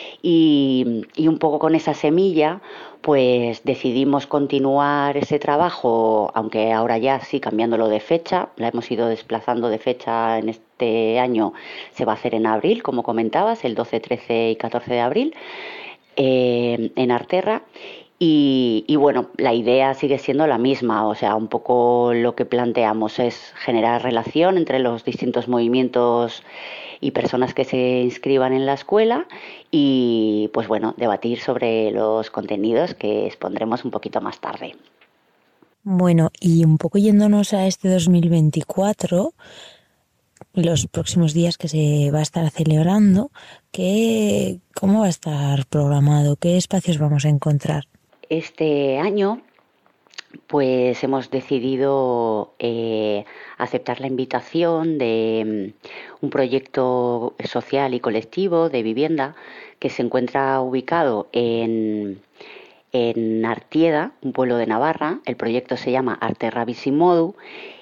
y un poco con esa semilla pues decidimos continuar ese trabajo, aunque ahora ya sí cambiándolo de fecha, la hemos ido desplazando de fecha en este año, se va a hacer en abril, como comentabas, el 12, 13 y 14 de abril en Arterra. Y bueno, la idea sigue siendo la misma, o sea, un poco lo que planteamos es generar relación entre los distintos movimientos y personas que se inscriban en la escuela y pues bueno, debatir sobre los contenidos que expondremos un poquito más tarde. Bueno, y un poco yéndonos a este 2024, los próximos días que se va a estar celebrando, ¿cómo va a estar programado? ¿Qué espacios vamos a encontrar? Este año pues hemos decidido aceptar la invitación de un proyecto social y colectivo de vivienda que se encuentra ubicado en Artieda, un pueblo de Navarra. El proyecto se llama Arterra Bizimodu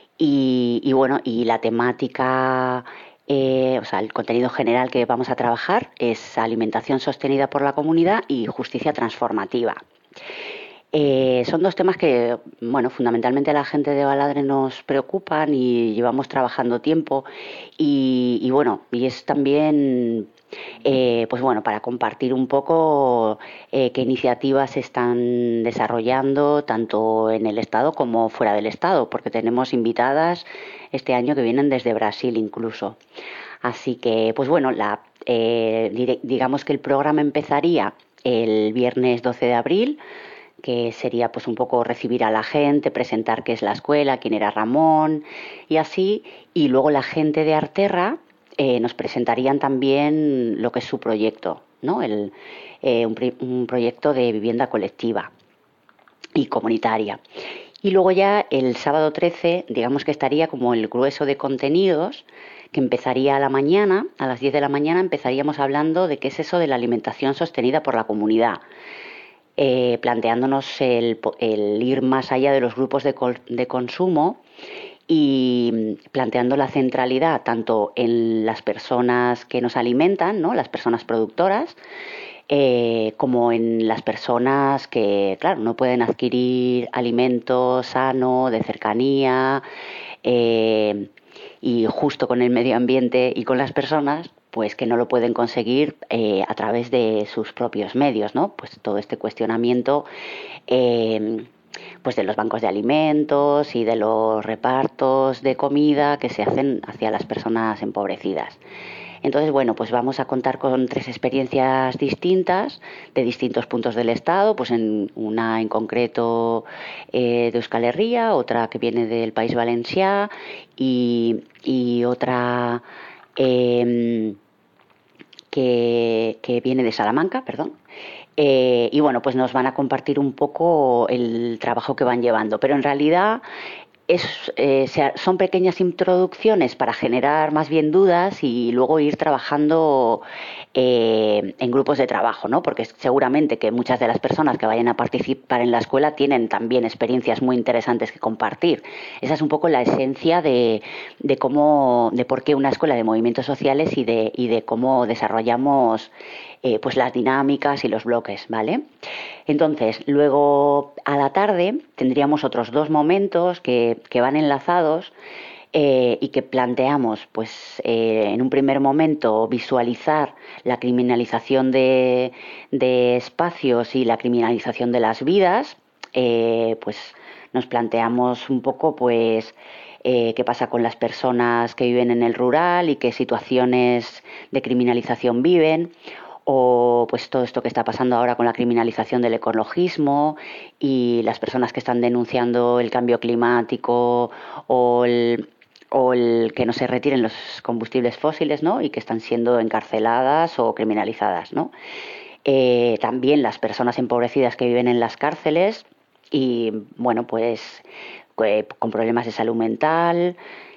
y bueno, y la temática, o sea, el contenido general que vamos a trabajar es alimentación sostenida por la comunidad y justicia transformativa. Son dos temas que, bueno, fundamentalmente a la gente de Baladre nos preocupan y llevamos trabajando tiempo y bueno, y es también, pues bueno, para compartir un poco qué iniciativas se están desarrollando tanto en el Estado como fuera del Estado, porque tenemos invitadas este año que vienen desde Brasil incluso. Así que, pues bueno, digamos que el programa empezaría el viernes 12 de abril, que sería pues un poco recibir a la gente, presentar qué es la escuela, quién era Ramón y así, y luego la gente de Arterra nos presentarían también lo que es su proyecto, ¿no? Un proyecto de vivienda colectiva y comunitaria. Y luego ya el sábado 13, digamos que estaría como el grueso de contenidos, que empezaría a la mañana, a las 10 de la mañana empezaríamos hablando de qué es eso de la alimentación sostenida por la comunidad. Planteándonos el ir más allá de los grupos de consumo y planteando la centralidad tanto en las personas que nos alimentan, ¿no? Las personas productoras, como en las personas que, claro, no pueden adquirir alimento sano, de cercanía, y justo con el medio ambiente y con las personas, pues que no lo pueden conseguir a través de sus propios medios, ¿no? Pues todo este cuestionamiento pues de los bancos de alimentos y de los repartos de comida que se hacen hacia las personas empobrecidas. Entonces, bueno, pues vamos a contar con 3 experiencias distintas de distintos puntos del Estado, pues una en concreto de Euskal Herria, otra que viene del País Valencià y otra que viene de Salamanca, perdón. Y bueno, pues nos van a compartir un poco el trabajo que van llevando, pero en realidad son pequeñas introducciones para generar más bien dudas y luego ir trabajando en grupos de trabajo, ¿no? Porque seguramente que muchas de las personas que vayan a participar en la escuela tienen también experiencias muy interesantes que compartir. Esa es un poco la esencia de por qué una escuela de movimientos sociales y de cómo desarrollamos pues las dinámicas y los bloques, ¿vale? Entonces, luego a la tarde tendríamos otros 2 momentos que van enlazados y que planteamos, pues en un primer momento, visualizar la criminalización de espacios y la criminalización de las vidas. Pues nos planteamos un poco, pues qué pasa con las personas que viven en el rural y qué situaciones de criminalización viven. O pues todo esto que está pasando ahora con la criminalización del ecologismo y las personas que están denunciando el cambio climático o el que no se retiren los combustibles fósiles, ¿no? Y que están siendo encarceladas o criminalizadas, ¿no? También las personas empobrecidas que viven en las cárceles y, bueno, pues con problemas de salud mental.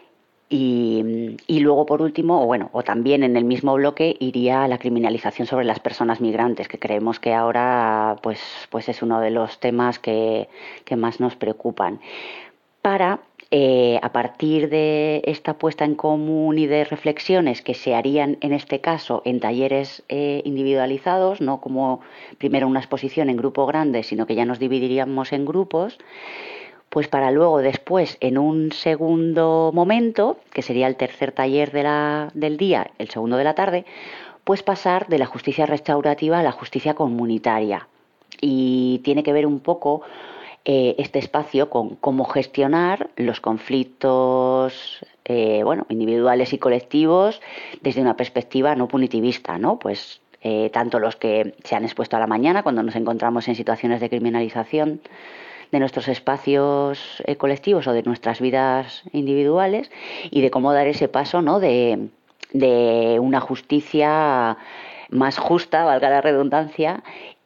Y luego, por último, o también en el mismo bloque, iría la criminalización sobre las personas migrantes, que creemos que ahora pues es uno de los temas que más nos preocupan. Para, a partir de esta puesta en común y de reflexiones que se harían, en este caso, en talleres individualizados, no como primero una exposición en grupo grande, sino que ya nos dividiríamos en grupos, pues para luego después, en un segundo momento, que sería el tercer taller del día, el segundo de la tarde, pues pasar de la justicia restaurativa a la justicia comunitaria, y tiene que ver un poco este espacio con cómo gestionar los conflictos individuales y colectivos desde una perspectiva no punitivista, ¿no? Pues tanto los que se han expuesto a la mañana cuando nos encontramos en situaciones de criminalización de nuestros espacios colectivos o de nuestras vidas individuales, y de cómo dar ese paso, ¿no? de una justicia más justa, valga la redundancia,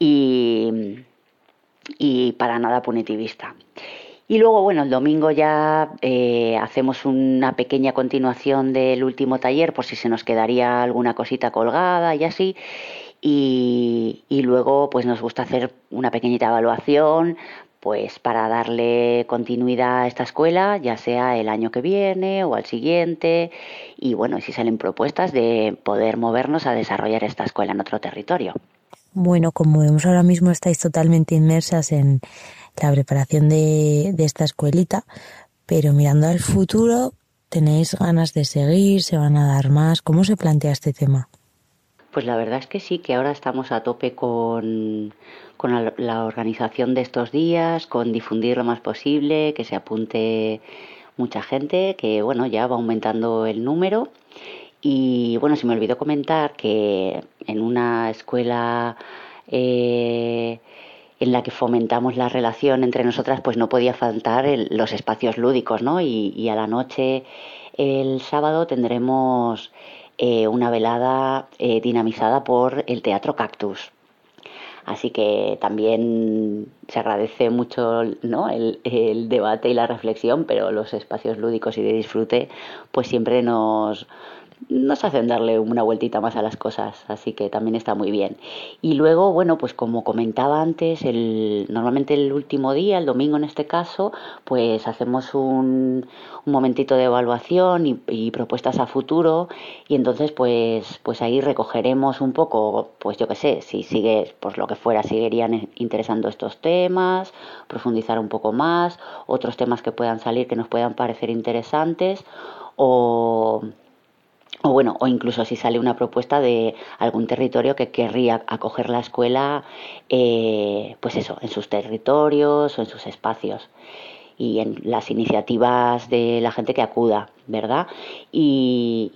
y para nada punitivista. Y luego, el domingo ya hacemos una pequeña continuación del último taller por si se nos quedaría alguna cosita colgada y así. Y luego pues nos gusta hacer una pequeñita evaluación pues para darle continuidad a esta escuela, ya sea el año que viene o al siguiente, y si salen propuestas de poder movernos a desarrollar esta escuela en otro territorio. Bueno, como vemos ahora mismo estáis totalmente inmersas en la preparación de esta escuelita, pero mirando al futuro, ¿tenéis ganas de seguir? ¿Se van a dar más? ¿Cómo se plantea este tema? Pues la verdad es que sí, que ahora estamos a tope con la organización de estos días, con difundir lo más posible, que se apunte mucha gente, que ya va aumentando el número. Y se me olvidó comentar que en una escuela en la que fomentamos la relación entre nosotras, pues no podía faltar los espacios lúdicos, ¿no? Y a la noche, el sábado, tendremos una velada dinamizada por el Teatro Cactus. Así que también se agradece mucho, ¿no? el debate y la reflexión, pero los espacios lúdicos y de disfrute pues siempre nos hacen darle una vueltita más a las cosas, así que también está muy bien. Y luego, pues como comentaba antes, normalmente el último día, el domingo en este caso, pues hacemos un momentito de evaluación y propuestas a futuro, y entonces pues ahí recogeremos un poco, pues yo qué sé, si sigue, pues lo que fuera, seguirían interesando estos temas, profundizar un poco más, otros temas que puedan salir que nos puedan parecer interesantes, o incluso si sale una propuesta de algún territorio que querría acoger la escuela, pues eso, en sus territorios o en sus espacios y en las iniciativas de la gente que acuda, ¿verdad? El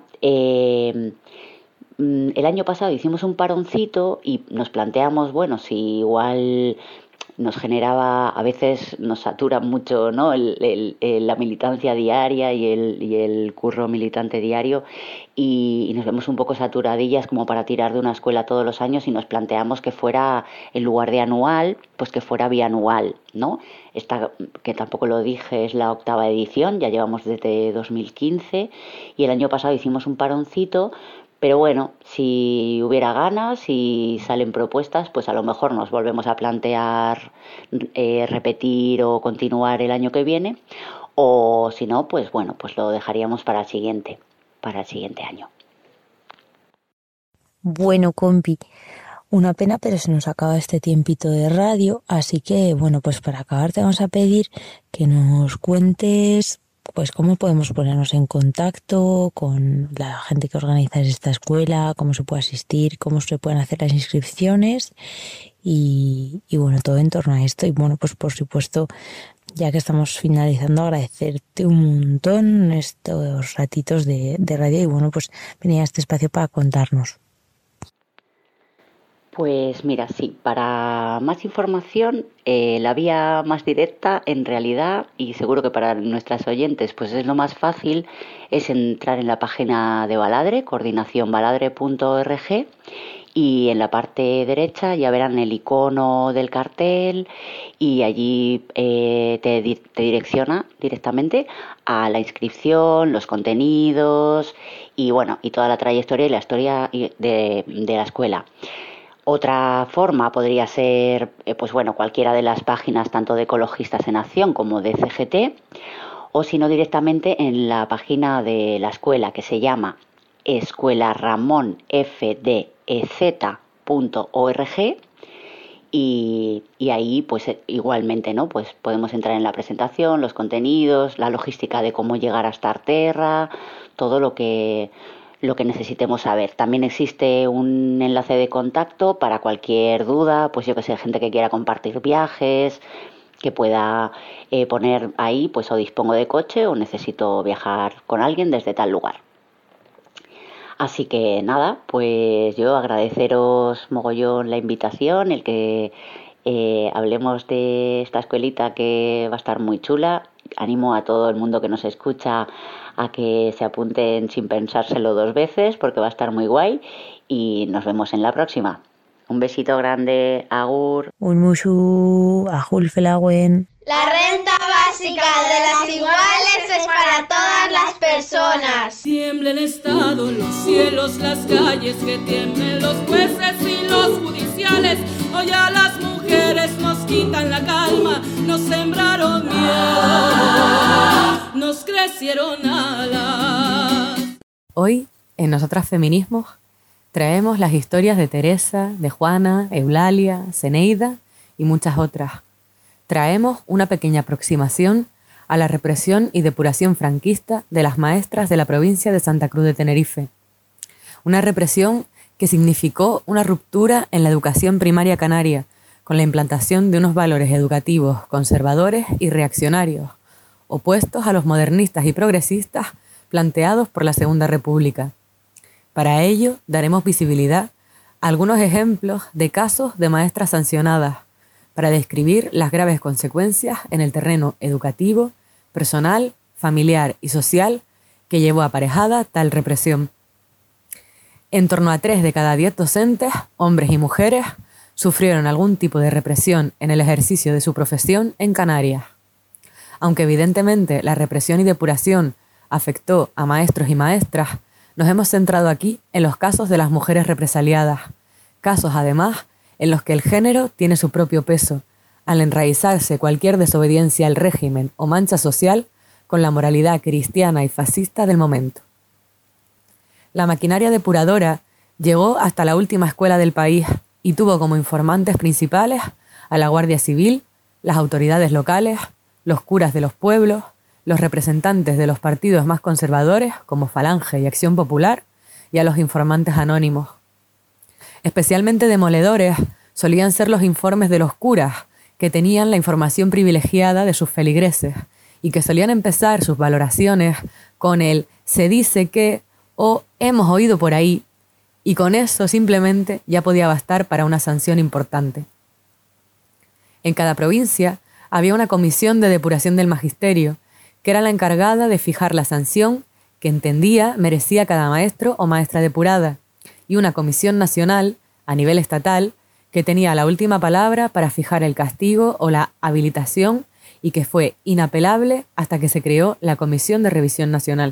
año pasado hicimos un paroncito y nos planteamos, si igual nos generaba, a veces nos satura mucho, ¿no? La militancia diaria y el curro militante diario, y nos vemos un poco saturadillas como para tirar de una escuela todos los años, y nos planteamos que fuera, en lugar de anual, pues que fuera bianual, ¿no? Esta, que tampoco lo dije, es la 8ª edición, ya llevamos desde 2015, y el año pasado hicimos un paroncito. Pero si hubiera ganas y salen propuestas, pues a lo mejor nos volvemos a plantear repetir o continuar el año que viene, o si no, pues lo dejaríamos para el siguiente año. Bueno, compi, una pena, pero se nos acaba este tiempito de radio, así que pues para acabar te vamos a pedir que nos cuentes pues cómo podemos ponernos en contacto con la gente que organiza esta escuela, cómo se puede asistir, cómo se pueden hacer las inscripciones y todo en torno a esto. Y pues por supuesto, ya que estamos finalizando, agradecerte un montón estos ratitos de radio y pues venir a este espacio para contarnos. Pues mira, sí, para más información, la vía más directa en realidad, y seguro que para nuestras oyentes pues es lo más fácil, es entrar en la página de Baladre, coordinacionbaladre.org, y en la parte derecha ya verán el icono del cartel, y allí te direcciona directamente a la inscripción, los contenidos y toda la trayectoria y la historia de la escuela. Otra forma podría ser cualquiera de las páginas tanto de Ecologistas en Acción como de CGT, o si no directamente en la página de la escuela, que se llama escuelaramonfdez.org, y ahí pues igualmente, ¿no? Pues podemos entrar en la presentación, los contenidos, la logística de cómo llegar hasta Arterra, todo lo que lo que necesitemos saber. También existe un enlace de contacto para cualquier duda, pues yo que sé, gente que quiera compartir viajes, que pueda poner ahí, pues o dispongo de coche o necesito viajar con alguien desde tal lugar. Así que nada, pues yo agradeceros mogollón la invitación, el que hablemos de esta escuelita que va a estar muy chula. Animo a todo el mundo que nos escucha a que se apunten sin pensárselo 2 veces porque va a estar muy guay y nos vemos en la próxima. Un besito grande, agur. Un musu, ajul felagüen. La renta básica de las iguales es para todas las personas. Tiembla el Estado, los cielos, las calles, que tiemblen los jueces y los judiciales. Hoy a las mujeres nos quitan la calma, nos sembraron miedo, nos crecieron alas. Hoy, en Nosotras Feminismos, traemos las historias de Teresa, de Juana, Eulalia, Zeneida y muchas otras. Traemos una pequeña aproximación a la represión y depuración franquista de las maestras de la provincia de Santa Cruz de Tenerife. Una represión que significó una ruptura en la educación primaria canaria, con la implantación de unos valores educativos conservadores y reaccionarios, opuestos a los modernistas y progresistas planteados por la Segunda República. Para ello, daremos visibilidad a algunos ejemplos de casos de maestras sancionadas, para describir las graves consecuencias en el terreno educativo, personal, familiar y social que llevó aparejada tal represión. En torno a 3 de cada 10 docentes, hombres y mujeres, sufrieron algún tipo de represión en el ejercicio de su profesión en Canarias. Aunque evidentemente la represión y depuración afectó a maestros y maestras, nos hemos centrado aquí en los casos de las mujeres represaliadas, casos además en los que el género tiene su propio peso, al enraizarse cualquier desobediencia al régimen o mancha social con la moralidad cristiana y fascista del momento. La maquinaria depuradora llegó hasta la última escuela del país y tuvo como informantes principales a la Guardia Civil, las autoridades locales, los curas de los pueblos, los representantes de los partidos más conservadores como Falange y Acción Popular y a los informantes anónimos. Especialmente demoledores solían ser los informes de los curas, que tenían la información privilegiada de sus feligreses y que solían empezar sus valoraciones con el «se dice que» o «hemos oído por ahí», y con eso simplemente ya podía bastar para una sanción importante. En cada provincia había una comisión de depuración del magisterio, que era la encargada de fijar la sanción que entendía merecía cada maestro o maestra depurada, y una comisión nacional, a nivel estatal, que tenía la última palabra para fijar el castigo o la habilitación y que fue inapelable hasta que se creó la Comisión de Revisión Nacional.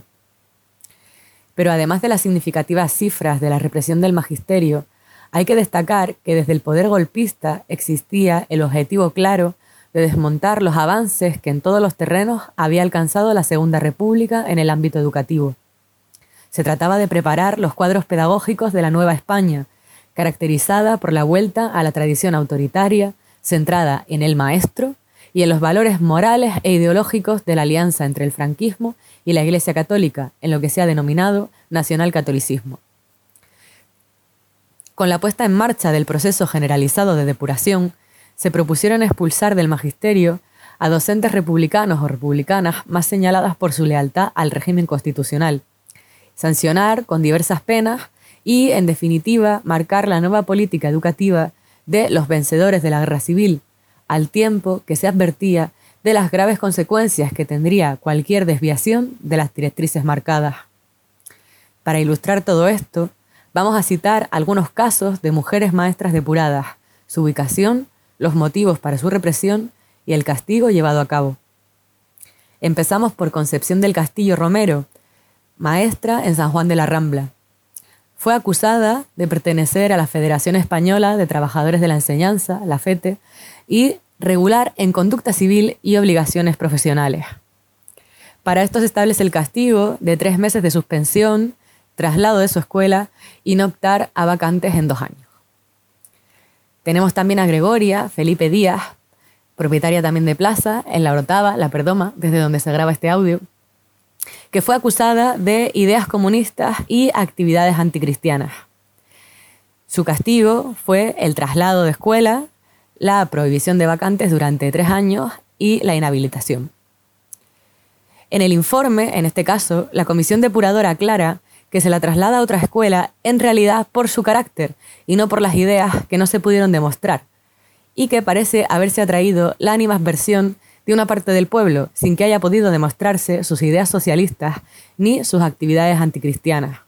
Pero además de las significativas cifras de la represión del magisterio, hay que destacar que desde el poder golpista existía el objetivo claro de desmontar los avances que en todos los terrenos había alcanzado la Segunda República en el ámbito educativo. Se trataba de preparar los cuadros pedagógicos de la Nueva España, caracterizada por la vuelta a la tradición autoritaria, centrada en el maestro y en los valores morales e ideológicos de la alianza entre el franquismo y la Iglesia Católica, en lo que se ha denominado nacionalcatolicismo. Con la puesta en marcha del proceso generalizado de depuración, se propusieron expulsar del magisterio a docentes republicanos o republicanas más señaladas por su lealtad al régimen constitucional, sancionar con diversas penas y, en definitiva, marcar la nueva política educativa de los vencedores de la guerra civil, al tiempo que se advertía de las graves consecuencias que tendría cualquier desviación de las directrices marcadas. Para ilustrar todo esto, vamos a citar algunos casos de mujeres maestras depuradas, su ubicación, los motivos para su represión y el castigo llevado a cabo. Empezamos por Concepción del Castillo Romero, maestra en San Juan de la Rambla. Fue acusada de pertenecer a la Federación Española de Trabajadores de la Enseñanza, la FETE, y regular en conducta civil y obligaciones profesionales. Para esto se establece el castigo de 3 meses de suspensión, traslado de su escuela y no optar a vacantes en 2 años. Tenemos también a Gregoria Felipe Díaz, propietaria también de plaza en La Orotava, La Perdoma, desde donde se graba este audio. que fue acusada de ideas comunistas y actividades anticristianas. Su castigo fue el traslado de escuela, la prohibición de vacantes durante 3 años y la inhabilitación. En el informe, en este caso, la comisión depuradora aclara que se la traslada a otra escuela en realidad por su carácter y no por las ideas que no se pudieron demostrar, y que parece haberse atraído la animadversión de una parte del pueblo sin que haya podido demostrarse sus ideas socialistas ni sus actividades anticristianas.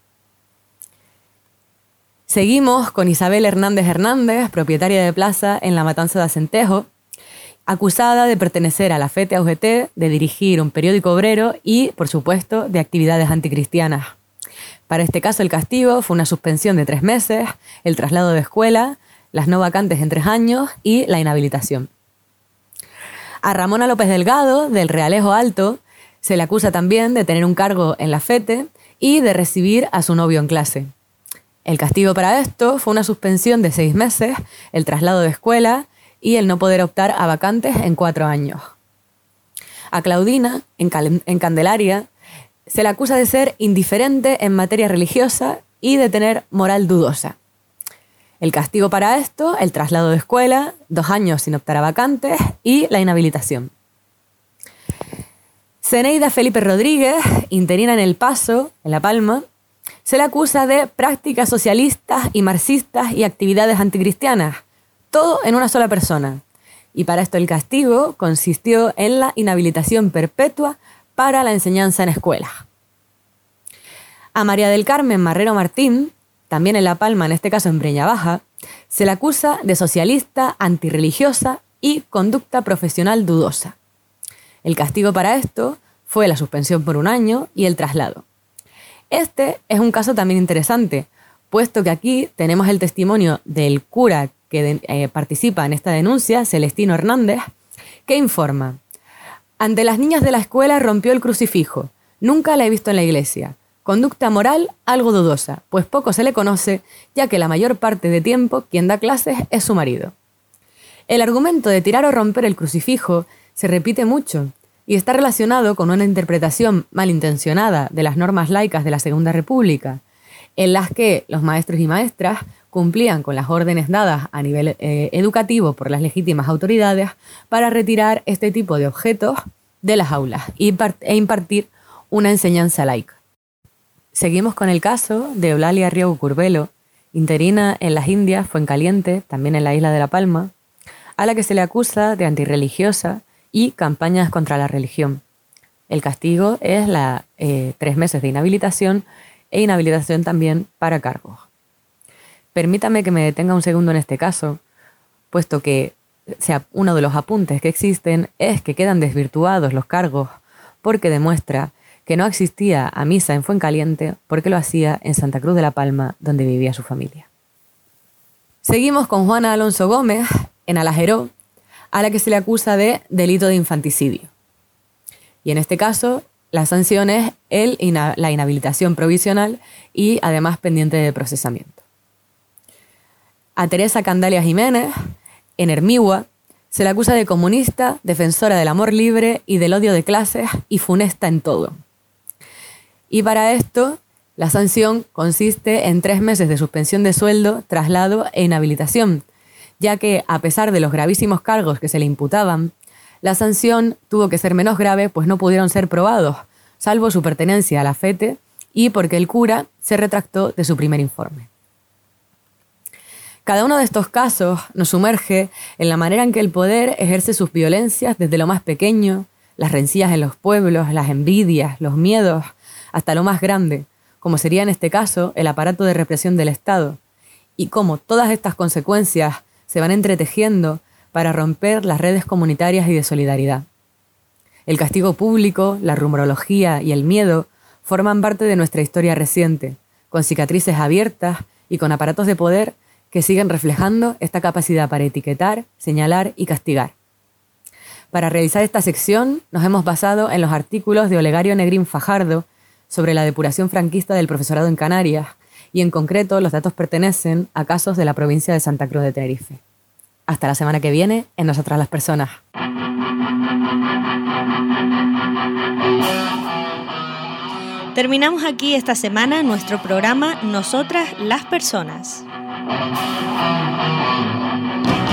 Seguimos con Isabel Hernández Hernández, propietaria de plaza en La Matanza de Acentejo, acusada de pertenecer a la FETE-UGT, de dirigir un periódico obrero y, por supuesto, de actividades anticristianas. Para este caso, el castigo fue una suspensión de 3 meses, el traslado de escuela, las no vacantes en 3 años y la inhabilitación. A Ramona López Delgado, del Realejo Alto, se le acusa también de tener un cargo en la FETE y de recibir a su novio en clase. El castigo para esto fue una suspensión de 6 meses, el traslado de escuela y el no poder optar a vacantes en 4 años. A Claudina, en Candelaria, se le acusa de ser indiferente en materia religiosa y de tener moral dudosa. El castigo para esto, el traslado de escuela, 2 años sin optar a vacantes y la inhabilitación. Zeneida Felipe Rodríguez, interina en El Paso, en La Palma, se le acusa de prácticas socialistas y marxistas y actividades anticristianas, todo en una sola persona. Y para esto el castigo consistió en la inhabilitación perpetua para la enseñanza en escuelas. A María del Carmen Marrero Martín, también en La Palma, en este caso en Breña Baja, se le acusa de socialista, antirreligiosa y conducta profesional dudosa. El castigo para esto fue la suspensión por 1 año y el traslado. Este es un caso también interesante, puesto que aquí tenemos el testimonio del cura que participa en esta denuncia, Celestino Hernández, que informa: ante las niñas de la escuela rompió el crucifijo, nunca la he visto en la iglesia. Conducta moral algo dudosa, pues poco se le conoce, ya que la mayor parte de tiempo quien da clases es su marido. El argumento de tirar o romper el crucifijo se repite mucho y está relacionado con una interpretación malintencionada de las normas laicas de la Segunda República, en las que los maestros y maestras cumplían con las órdenes dadas a nivel educativo por las legítimas autoridades para retirar este tipo de objetos de las aulas e impartir una enseñanza laica. Seguimos con el caso de Eulalia Riego Curbelo, interina en las Indias, Fuencaliente, también en la isla de La Palma, a la que se le acusa de antirreligiosa y campañas contra la religión. El castigo es 3 meses de inhabilitación e inhabilitación también para cargos. Permítame que me detenga un segundo en este caso, puesto que uno de los apuntes que existen es que quedan desvirtuados los cargos porque demuestra que no asistía a misa en Fuencaliente porque lo hacía en Santa Cruz de la Palma, donde vivía su familia. Seguimos con Juana Alonso Gómez, en Alajeró, a la que se le acusa de delito de infanticidio. Y en este caso, la sanción es la inhabilitación provisional y además pendiente de procesamiento. A Teresa Candalia Jiménez, en Hermigua, se le acusa de comunista, defensora del amor libre y del odio de clases y funesta en todo. Y para esto, la sanción consiste en 3 meses de suspensión de sueldo, traslado e inhabilitación, ya que, a pesar de los gravísimos cargos que se le imputaban, la sanción tuvo que ser menos grave, pues no pudieron ser probados, salvo su pertenencia a la FETE y porque el cura se retractó de su primer informe. Cada uno de estos casos nos sumerge en la manera en que el poder ejerce sus violencias desde lo más pequeño, las rencillas en los pueblos, las envidias, los miedos, hasta lo más grande, como sería en este caso el aparato de represión del Estado, y cómo todas estas consecuencias se van entretejiendo para romper las redes comunitarias y de solidaridad. El castigo público, la rumorología y el miedo forman parte de nuestra historia reciente, con cicatrices abiertas y con aparatos de poder que siguen reflejando esta capacidad para etiquetar, señalar y castigar. Para realizar esta sección nos hemos basado en los artículos de Olegario Negrín Fajardo sobre la depuración franquista del profesorado en Canarias, y en concreto los datos pertenecen a casos de la provincia de Santa Cruz de Tenerife. Hasta la semana que viene en Nosotras las Personas. Terminamos aquí esta semana nuestro programa Nosotras las Personas.